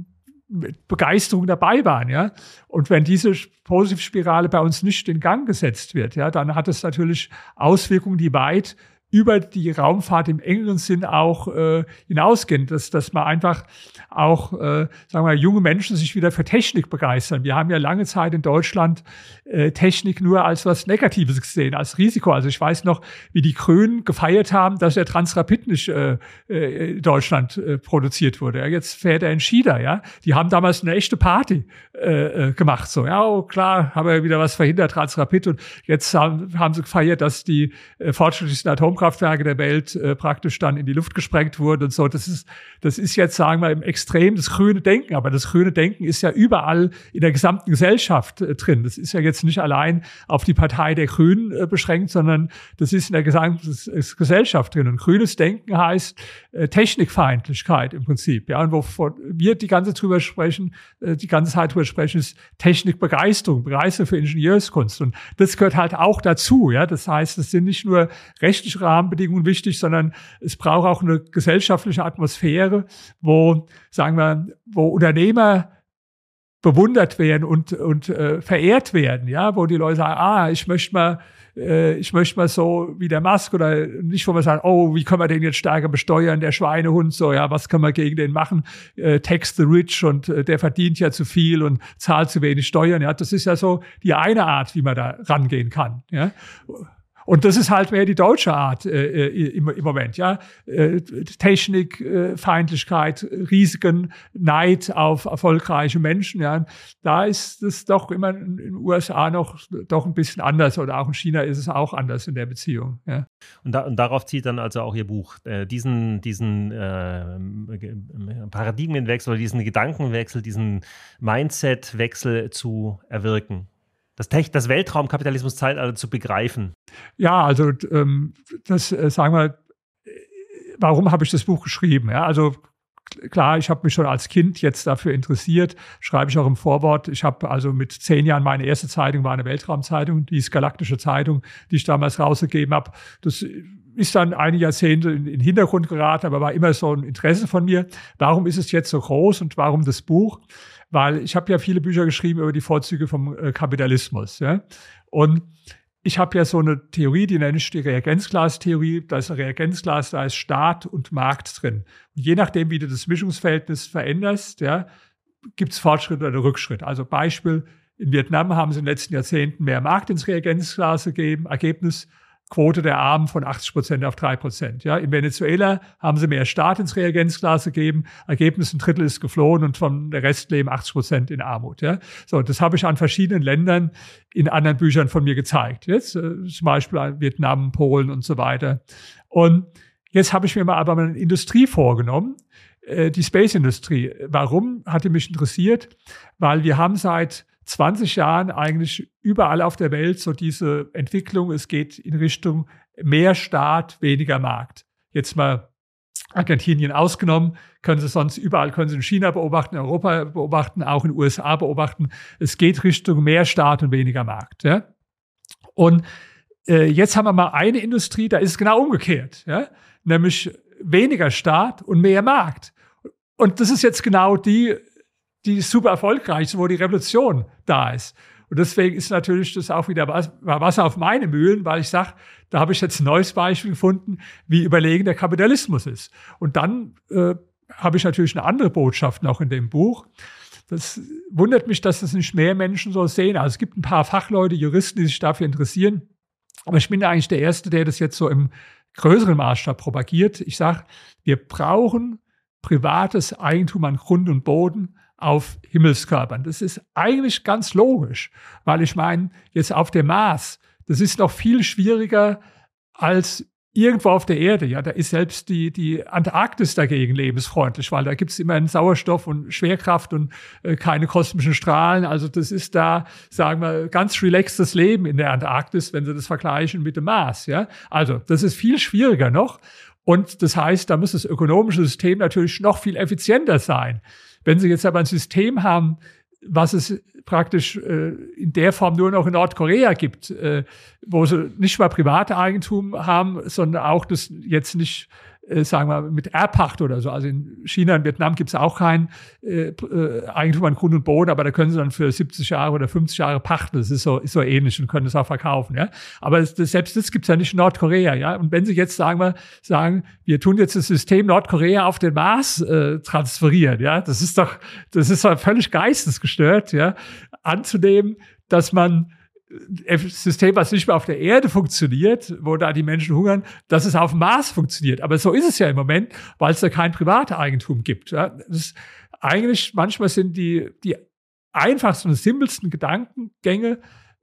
mit Begeisterung dabei waren, ja. Und wenn diese Positivspirale bei uns nicht in Gang gesetzt wird, ja, dann hat es natürlich Auswirkungen, die weit über die Raumfahrt im engeren Sinn auch hinausgehen, dass man einfach auch, sagen wir, junge Menschen sich wieder für Technik begeistern. Wir haben ja lange Zeit in Deutschland Technik nur als was Negatives gesehen, als Risiko. Also ich weiß noch, wie die Grünen gefeiert haben, dass der Transrapid nicht in Deutschland produziert wurde. Ja, jetzt fährt er in China, ja. Die haben damals eine echte Party gemacht, so. Ja, oh, klar, haben wir wieder was verhindert, Transrapid. Und jetzt haben sie gefeiert, dass die fortschrittlichsten Atomkraftwerke der Welt praktisch dann in die Luft gesprengt wurden und so. Das ist jetzt, sagen wir, im Extrem das grüne Denken. Aber das grüne Denken ist ja überall in der gesamten Gesellschaft drin. Das ist ja jetzt nicht allein auf die Partei der Grünen beschränkt, sondern das ist in der gesamten Gesellschaft drin. Und grünes Denken heißt Technikfeindlichkeit im Prinzip. Ja, und wovon wir die ganze Zeit drüber sprechen, ist Technikbegeisterung, Begeisterung für Ingenieurskunst. Und das gehört halt auch dazu. Ja, das heißt, es sind nicht nur rechtliche Rahmenbedingungen wichtig, sondern es braucht auch eine gesellschaftliche Atmosphäre, wo, sagen wir, wo Unternehmer bewundert werden und verehrt werden, ja, wo die Leute sagen, ich möchte mal so wie der Musk, oder nicht, wo man sagt, oh, wie können wir den jetzt stärker besteuern, der Schweinehund, so, ja, was können wir gegen den machen, tax the rich, und der verdient ja zu viel und zahlt zu wenig Steuern, ja, das ist ja so die eine Art, wie man da rangehen kann, ja. Und das ist halt mehr die deutsche Art im Moment, ja. Technik, Feindlichkeit, Risiken, Neid auf erfolgreiche Menschen, ja. Da ist es doch immer in den USA noch doch ein bisschen anders, oder auch in China ist es auch anders in der Beziehung, ja. Und darauf zieht dann also auch Ihr Buch, diesen Paradigmenwechsel oder diesen Gedankenwechsel, diesen Mindsetwechsel zu erwirken. Das Weltraumkapitalismus-Zeitalter zu begreifen. Ja, also sagen wir, warum habe ich das Buch geschrieben? Ja, also klar, ich habe mich schon als Kind jetzt dafür interessiert, schreibe ich auch im Vorwort. Ich habe also mit 10 Jahren, meine erste Zeitung war eine Weltraumzeitung, die ist Galaktische Zeitung, die ich damals rausgegeben habe. Das ist dann einige Jahrzehnte in den Hintergrund geraten, aber war immer so ein Interesse von mir. Warum ist es jetzt so groß und warum das Buch? Weil ich habe ja viele Bücher geschrieben über die Vorzüge vom Kapitalismus. Ja? Und ich habe ja so eine Theorie, die nenne ich die Reagenzglas-Theorie. Da ist ein Reagenzglas, da ist Staat und Markt drin. Und je nachdem, wie du das Mischungsverhältnis veränderst, ja, gibt es Fortschritt oder Rückschritt. Also Beispiel, in Vietnam haben sie in den letzten Jahrzehnten mehr Markt ins Reagenzglas gegeben. Ergebnis, Quote der Armen von 80% auf 3%. Ja, in Venezuela haben sie mehr Staat ins Reagenzglas gegeben. Ergebnis, ein Drittel ist geflohen und von der Rest leben 80% in Armut. Ja, so, das habe ich an verschiedenen Ländern in anderen Büchern von mir gezeigt. Jetzt zum Beispiel Vietnam, Polen und so weiter. Und jetzt habe ich mir aber eine Industrie vorgenommen, die Space-Industrie. Warum hat die mich interessiert? Weil wir haben seit 20 Jahren eigentlich überall auf der Welt so diese Entwicklung, es geht in Richtung mehr Staat, weniger Markt. Jetzt mal Argentinien ausgenommen, können Sie sonst überall, können Sie in China beobachten, in Europa beobachten, auch in den USA beobachten. Es geht Richtung mehr Staat und weniger Markt. Ja? Und jetzt haben wir mal eine Industrie, da ist es genau umgekehrt, ja? Nämlich weniger Staat und mehr Markt. Und das ist jetzt genau die super erfolgreich ist, wo die Revolution da ist. Und deswegen ist natürlich das auch wieder Wasser auf meine Mühlen, weil ich sage, da habe ich jetzt ein neues Beispiel gefunden, wie überlegen der Kapitalismus ist. Und dann habe ich natürlich eine andere Botschaft noch in dem Buch. Das wundert mich, dass das nicht mehr Menschen so sehen. Also es gibt ein paar Fachleute, Juristen, die sich dafür interessieren. Aber ich bin eigentlich der Erste, der das jetzt so im größeren Maßstab propagiert. Ich sage, wir brauchen privates Eigentum an Grund und Boden auf Himmelskörpern. Das ist eigentlich ganz logisch, weil ich meine, jetzt auf dem Mars, das ist noch viel schwieriger als irgendwo auf der Erde. Ja, da ist selbst die Antarktis dagegen lebensfreundlich, weil da gibt es immerhin Sauerstoff und Schwerkraft und keine kosmischen Strahlen. Also das ist da, sagen wir, ganz relaxtes Leben in der Antarktis, wenn Sie das vergleichen mit dem Mars. Ja, also das ist viel schwieriger noch. Und das heißt, da muss das ökonomische System natürlich noch viel effizienter sein. Wenn Sie jetzt aber ein System haben, was es praktisch in der Form nur noch in Nordkorea gibt, wo sie nicht mal private Eigentum haben, sondern auch das jetzt nicht sagen wir, mit Erbpacht oder so. Also in China und Vietnam gibt es auch kein Eigentum an Grund und Boden, aber da können sie dann für 70 Jahre oder 50 Jahre pachten. Das ist so ähnlich und können das auch verkaufen. Ja? Aber selbst das gibt es ja nicht in Nordkorea. Ja? Und wenn Sie jetzt sagen, wir tun jetzt das System Nordkorea auf den Mars transferieren, ja, das ist doch völlig geistesgestört, ja, anzunehmen, dass man ein System, was nicht mehr auf der Erde funktioniert, wo da die Menschen hungern, dass es auf dem Mars funktioniert. Aber so ist es ja im Moment, weil es da kein Privateigentum gibt. Ja. Das ist eigentlich, manchmal sind die einfachsten und simpelsten Gedankengänge,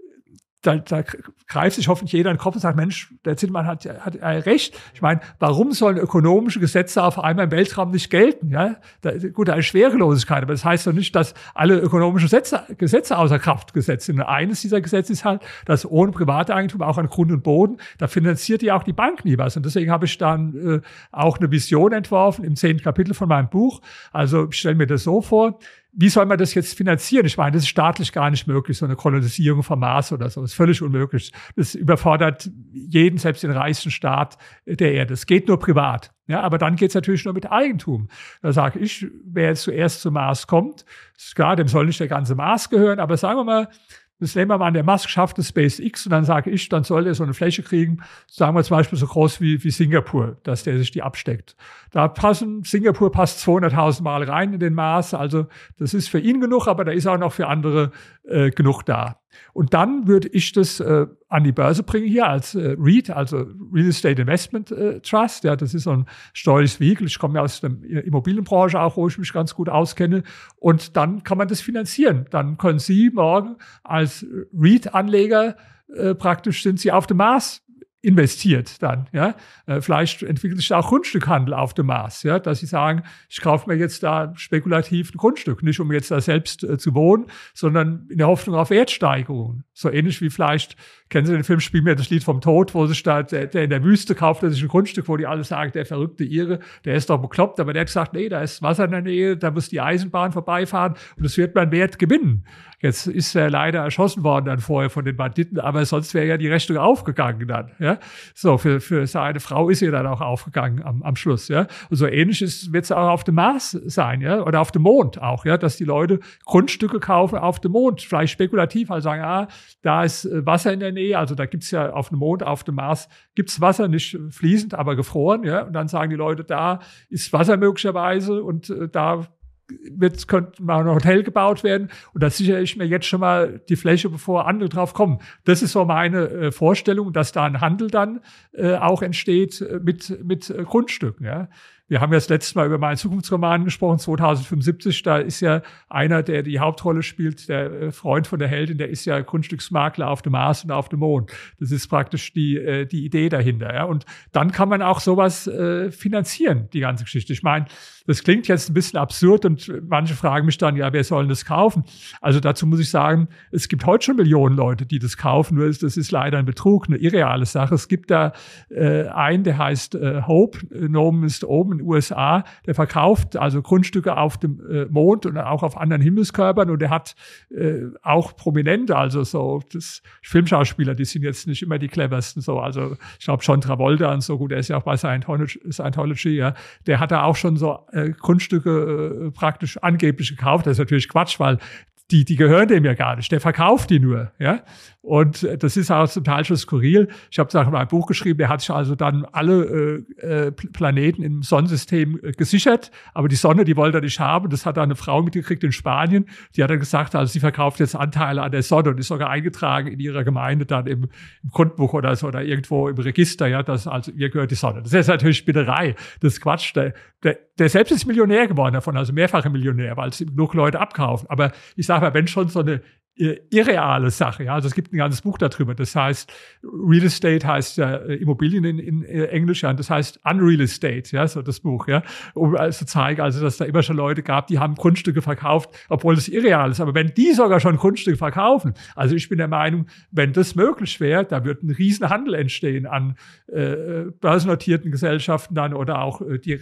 da greift sich hoffentlich jeder in den Kopf und sagt, Mensch, der Zimmermann hat recht. Ich meine, warum sollen ökonomische Gesetze auf einmal im Weltraum nicht gelten? Ja? Da ist Schwerelosigkeit, aber das heißt doch nicht, dass alle ökonomischen Gesetze außer Kraft gesetzt sind. Und eines dieser Gesetze ist halt, dass ohne Privateigentum auch an Grund und Boden, da finanziert ja auch die Bank nie was. Und deswegen habe ich dann auch eine Vision entworfen im 10. Kapitel von meinem Buch. Also ich stelle mir das so vor, wie soll man das jetzt finanzieren? Ich meine, das ist staatlich gar nicht möglich, so eine Kolonisierung vom Mars oder so. Das ist völlig unmöglich. Das überfordert jeden, selbst den reichsten Staat der Erde. Es geht nur privat. Ja, aber dann geht es natürlich nur mit Eigentum. Da sage ich, wer jetzt zuerst zum Mars kommt, ist klar, dem soll nicht der ganze Mars gehören, aber sagen wir mal, das nehmen wir mal an, der Musk schafft das SpaceX und dann sage ich, dann soll er so eine Fläche kriegen, sagen wir zum Beispiel so groß wie Singapur, dass der sich die absteckt. Singapur passt 200.000 Mal rein in den Mars, also das ist für ihn genug, aber da ist auch noch für andere genug da. Und dann würde ich das an die Börse bringen hier als REIT, also Real Estate Investment Trust. Ja, das ist so ein steuerliches Vehikel. Ich komme ja aus der Immobilienbranche auch, wo ich mich ganz gut auskenne. Und dann kann man das finanzieren. Dann können Sie morgen als REIT-Anleger praktisch sind Sie auf dem Mars investiert dann, ja. Vielleicht entwickelt sich da auch Grundstückhandel auf dem Mars, ja, dass sie sagen, ich kaufe mir jetzt da spekulativ ein Grundstück, nicht um jetzt da selbst zu wohnen, sondern in der Hoffnung auf Wertsteigerungen. So ähnlich wie vielleicht, kennen Sie den Film Spiel mir das Lied vom Tod, wo sich da der in der Wüste kauft, der sich ein Grundstück, wo die alle sagen, der verrückte Ire, der ist doch bekloppt, aber der hat gesagt, nee, da ist Wasser in der Nähe, da muss die Eisenbahn vorbeifahren und es wird man Wert gewinnen. Jetzt ist er leider erschossen worden dann vorher von den Banditen, aber sonst wäre ja die Rechnung aufgegangen dann, ja. So, für seine Frau ist sie dann auch aufgegangen am Schluss, ja. Und so ähnlich wird es auch auf dem Mars sein, ja, oder auf dem Mond auch, ja, dass die Leute Grundstücke kaufen auf dem Mond, vielleicht spekulativ, also sagen, da ist Wasser in der Nähe, also da gibt's ja auf dem Mond, auf dem Mars gibt's Wasser, nicht fließend, aber gefroren, ja. Und dann sagen die Leute, da ist Wasser möglicherweise und da könnte mal ein Hotel gebaut werden und da sichere ich mir jetzt schon mal die Fläche, bevor andere drauf kommen. Das ist so meine Vorstellung, dass da ein Handel dann auch entsteht mit Grundstücken. Ja. Wir haben ja das letzte Mal über meinen Zukunftsroman gesprochen, 2075. Da ist ja einer, der die Hauptrolle spielt, der Freund von der Heldin, der ist ja Grundstücksmakler auf dem Mars und auf dem Mond. Das ist praktisch die Idee dahinter. Ja. Und dann kann man auch sowas finanzieren, die ganze Geschichte. Ich meine, das klingt jetzt ein bisschen absurd und manche fragen mich dann, ja, wer soll das kaufen? Also dazu muss ich sagen, es gibt heute schon Millionen Leute, die das kaufen. Nur das ist leider ein Betrug, eine irreale Sache. Es gibt da einen, der heißt Hope, Nomen ist oben in den USA, der verkauft also Grundstücke auf dem Mond und auch auf anderen Himmelskörpern und der hat auch Prominente, also so das Filmschauspieler, die sind jetzt nicht immer die cleversten, so, also ich glaube John Travolta und so, gut, der ist ja auch bei Scientology, ja, der hat da auch schon so Grundstücke praktisch angeblich gekauft. Das ist natürlich Quatsch, weil die gehören dem ja gar nicht. Der verkauft die nur, ja. Und das ist auch zum Teil schon skurril. Ich habe es auch in meinem Buch geschrieben, der hat sich also dann alle Planeten im Sonnensystem gesichert, aber die Sonne, die wollte er nicht haben. Das hat dann eine Frau mitgekriegt in Spanien, die hat dann gesagt, also sie verkauft jetzt Anteile an der Sonne und ist sogar eingetragen in ihrer Gemeinde dann im Grundbuch oder so oder irgendwo im Register, ja, dass also ihr gehört die Sonne. Das ist natürlich Spinnerei, das ist Quatsch. Der selbst ist Millionär geworden davon, also mehrfacher Millionär, weil es genug Leute abkaufen. Aber ich sage mal, wenn schon so eine irreale Sache, ja, also es gibt ein ganzes Buch darüber, das heißt, Real Estate heißt ja Immobilien in Englisch, ja, und das heißt Unreal Estate, ja, so das Buch, ja, um zu zeigen, also, dass da immer schon Leute gab, die haben Grundstücke verkauft, obwohl das irreal ist, aber wenn die sogar schon Grundstücke verkaufen, also ich bin der Meinung, wenn das möglich wäre, da wird ein Riesenhandel entstehen an börsennotierten Gesellschaften dann oder auch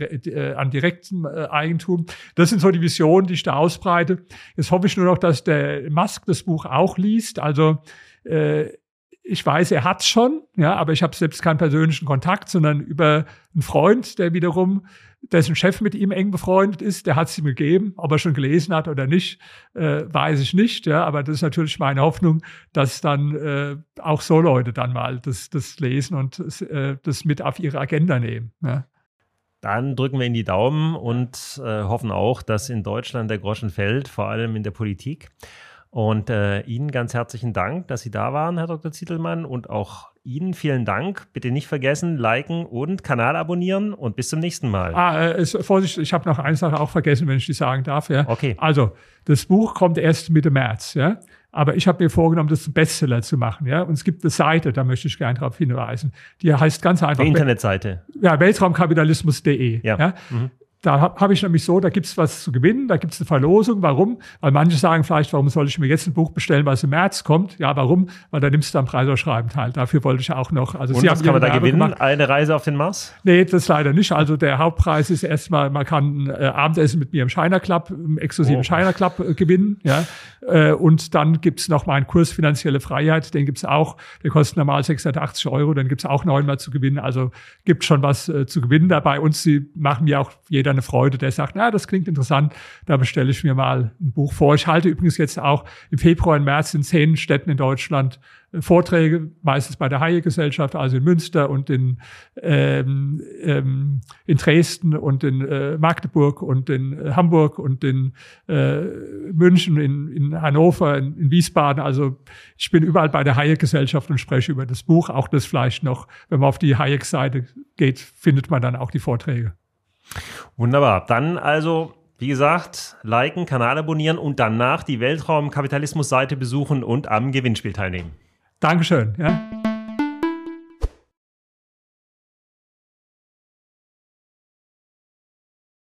an direktem Eigentum. Das sind so die Visionen, die ich da ausbreite. Jetzt hoffe ich nur noch, dass der Musk das Buch auch liest. Also ich weiß, er hat's schon, ja, aber ich habe selbst keinen persönlichen Kontakt, sondern über einen Freund, der wiederum, dessen Chef mit ihm eng befreundet ist, der hat es ihm gegeben. Ob er schon gelesen hat oder nicht, weiß ich nicht. Ja, aber das ist natürlich meine Hoffnung, dass dann auch so Leute dann mal das lesen und das mit auf ihre Agenda nehmen. Ja. Dann drücken wir Ihnen die Daumen und hoffen auch, dass in Deutschland der Groschen fällt, vor allem in der Politik. Und Ihnen ganz herzlichen Dank, dass Sie da waren, Herr Dr. Zitelmann. Und auch Ihnen vielen Dank. Bitte nicht vergessen, liken und Kanal abonnieren. Und bis zum nächsten Mal. Vorsicht, ich habe noch eine Sache auch vergessen, wenn ich die sagen darf. Ja? Okay. Also, das Buch kommt erst Mitte März. Ja? Aber ich habe mir vorgenommen, das zum Bestseller zu machen. Ja? Und es gibt eine Seite, da möchte ich gerne darauf hinweisen. Die heißt ganz einfach... Die Internetseite. Ja, weltraumkapitalismus.de. Ja. Ja? Mhm. Da habe ich nämlich so, da gibt's was zu gewinnen, da gibt's eine Verlosung. Warum? Weil manche sagen vielleicht, warum soll ich mir jetzt ein Buch bestellen, was im März kommt? Ja, warum? Weil da nimmst du am Preisausschreiben teil. Dafür wollte ich auch noch. Also und was kann man da gewinnen? Gemacht. Eine Reise auf den Mars? Nee, das leider nicht. Also der Hauptpreis ist erstmal, man kann Abendessen mit mir im China Club, im exklusiven China Club gewinnen. Ja. Und dann gibt's noch meinen Kurs Finanzielle Freiheit, den gibt's auch. Der kostet normal 680 €, den gibt's auch 9-mal zu gewinnen. Also gibt schon was zu gewinnen dabei. Und sie machen mir auch jeder eine Freude, der sagt, na, das klingt interessant, da bestelle ich mir mal ein Buch vor. Ich halte übrigens jetzt auch im Februar und März in 10 Städten in Deutschland Vorträge, meistens bei der Hayek-Gesellschaft, also in Münster und in Dresden und in Magdeburg und in Hamburg und in München, in Hannover, in Wiesbaden. Also ich bin überall bei der Hayek-Gesellschaft und spreche über das Buch. Auch das vielleicht noch, wenn man auf die Hayek-Seite geht, findet man dann auch die Vorträge. Wunderbar. Dann also, wie gesagt, liken, Kanal abonnieren und danach die Weltraumkapitalismus-Seite besuchen und am Gewinnspiel teilnehmen. Dankeschön. Ja.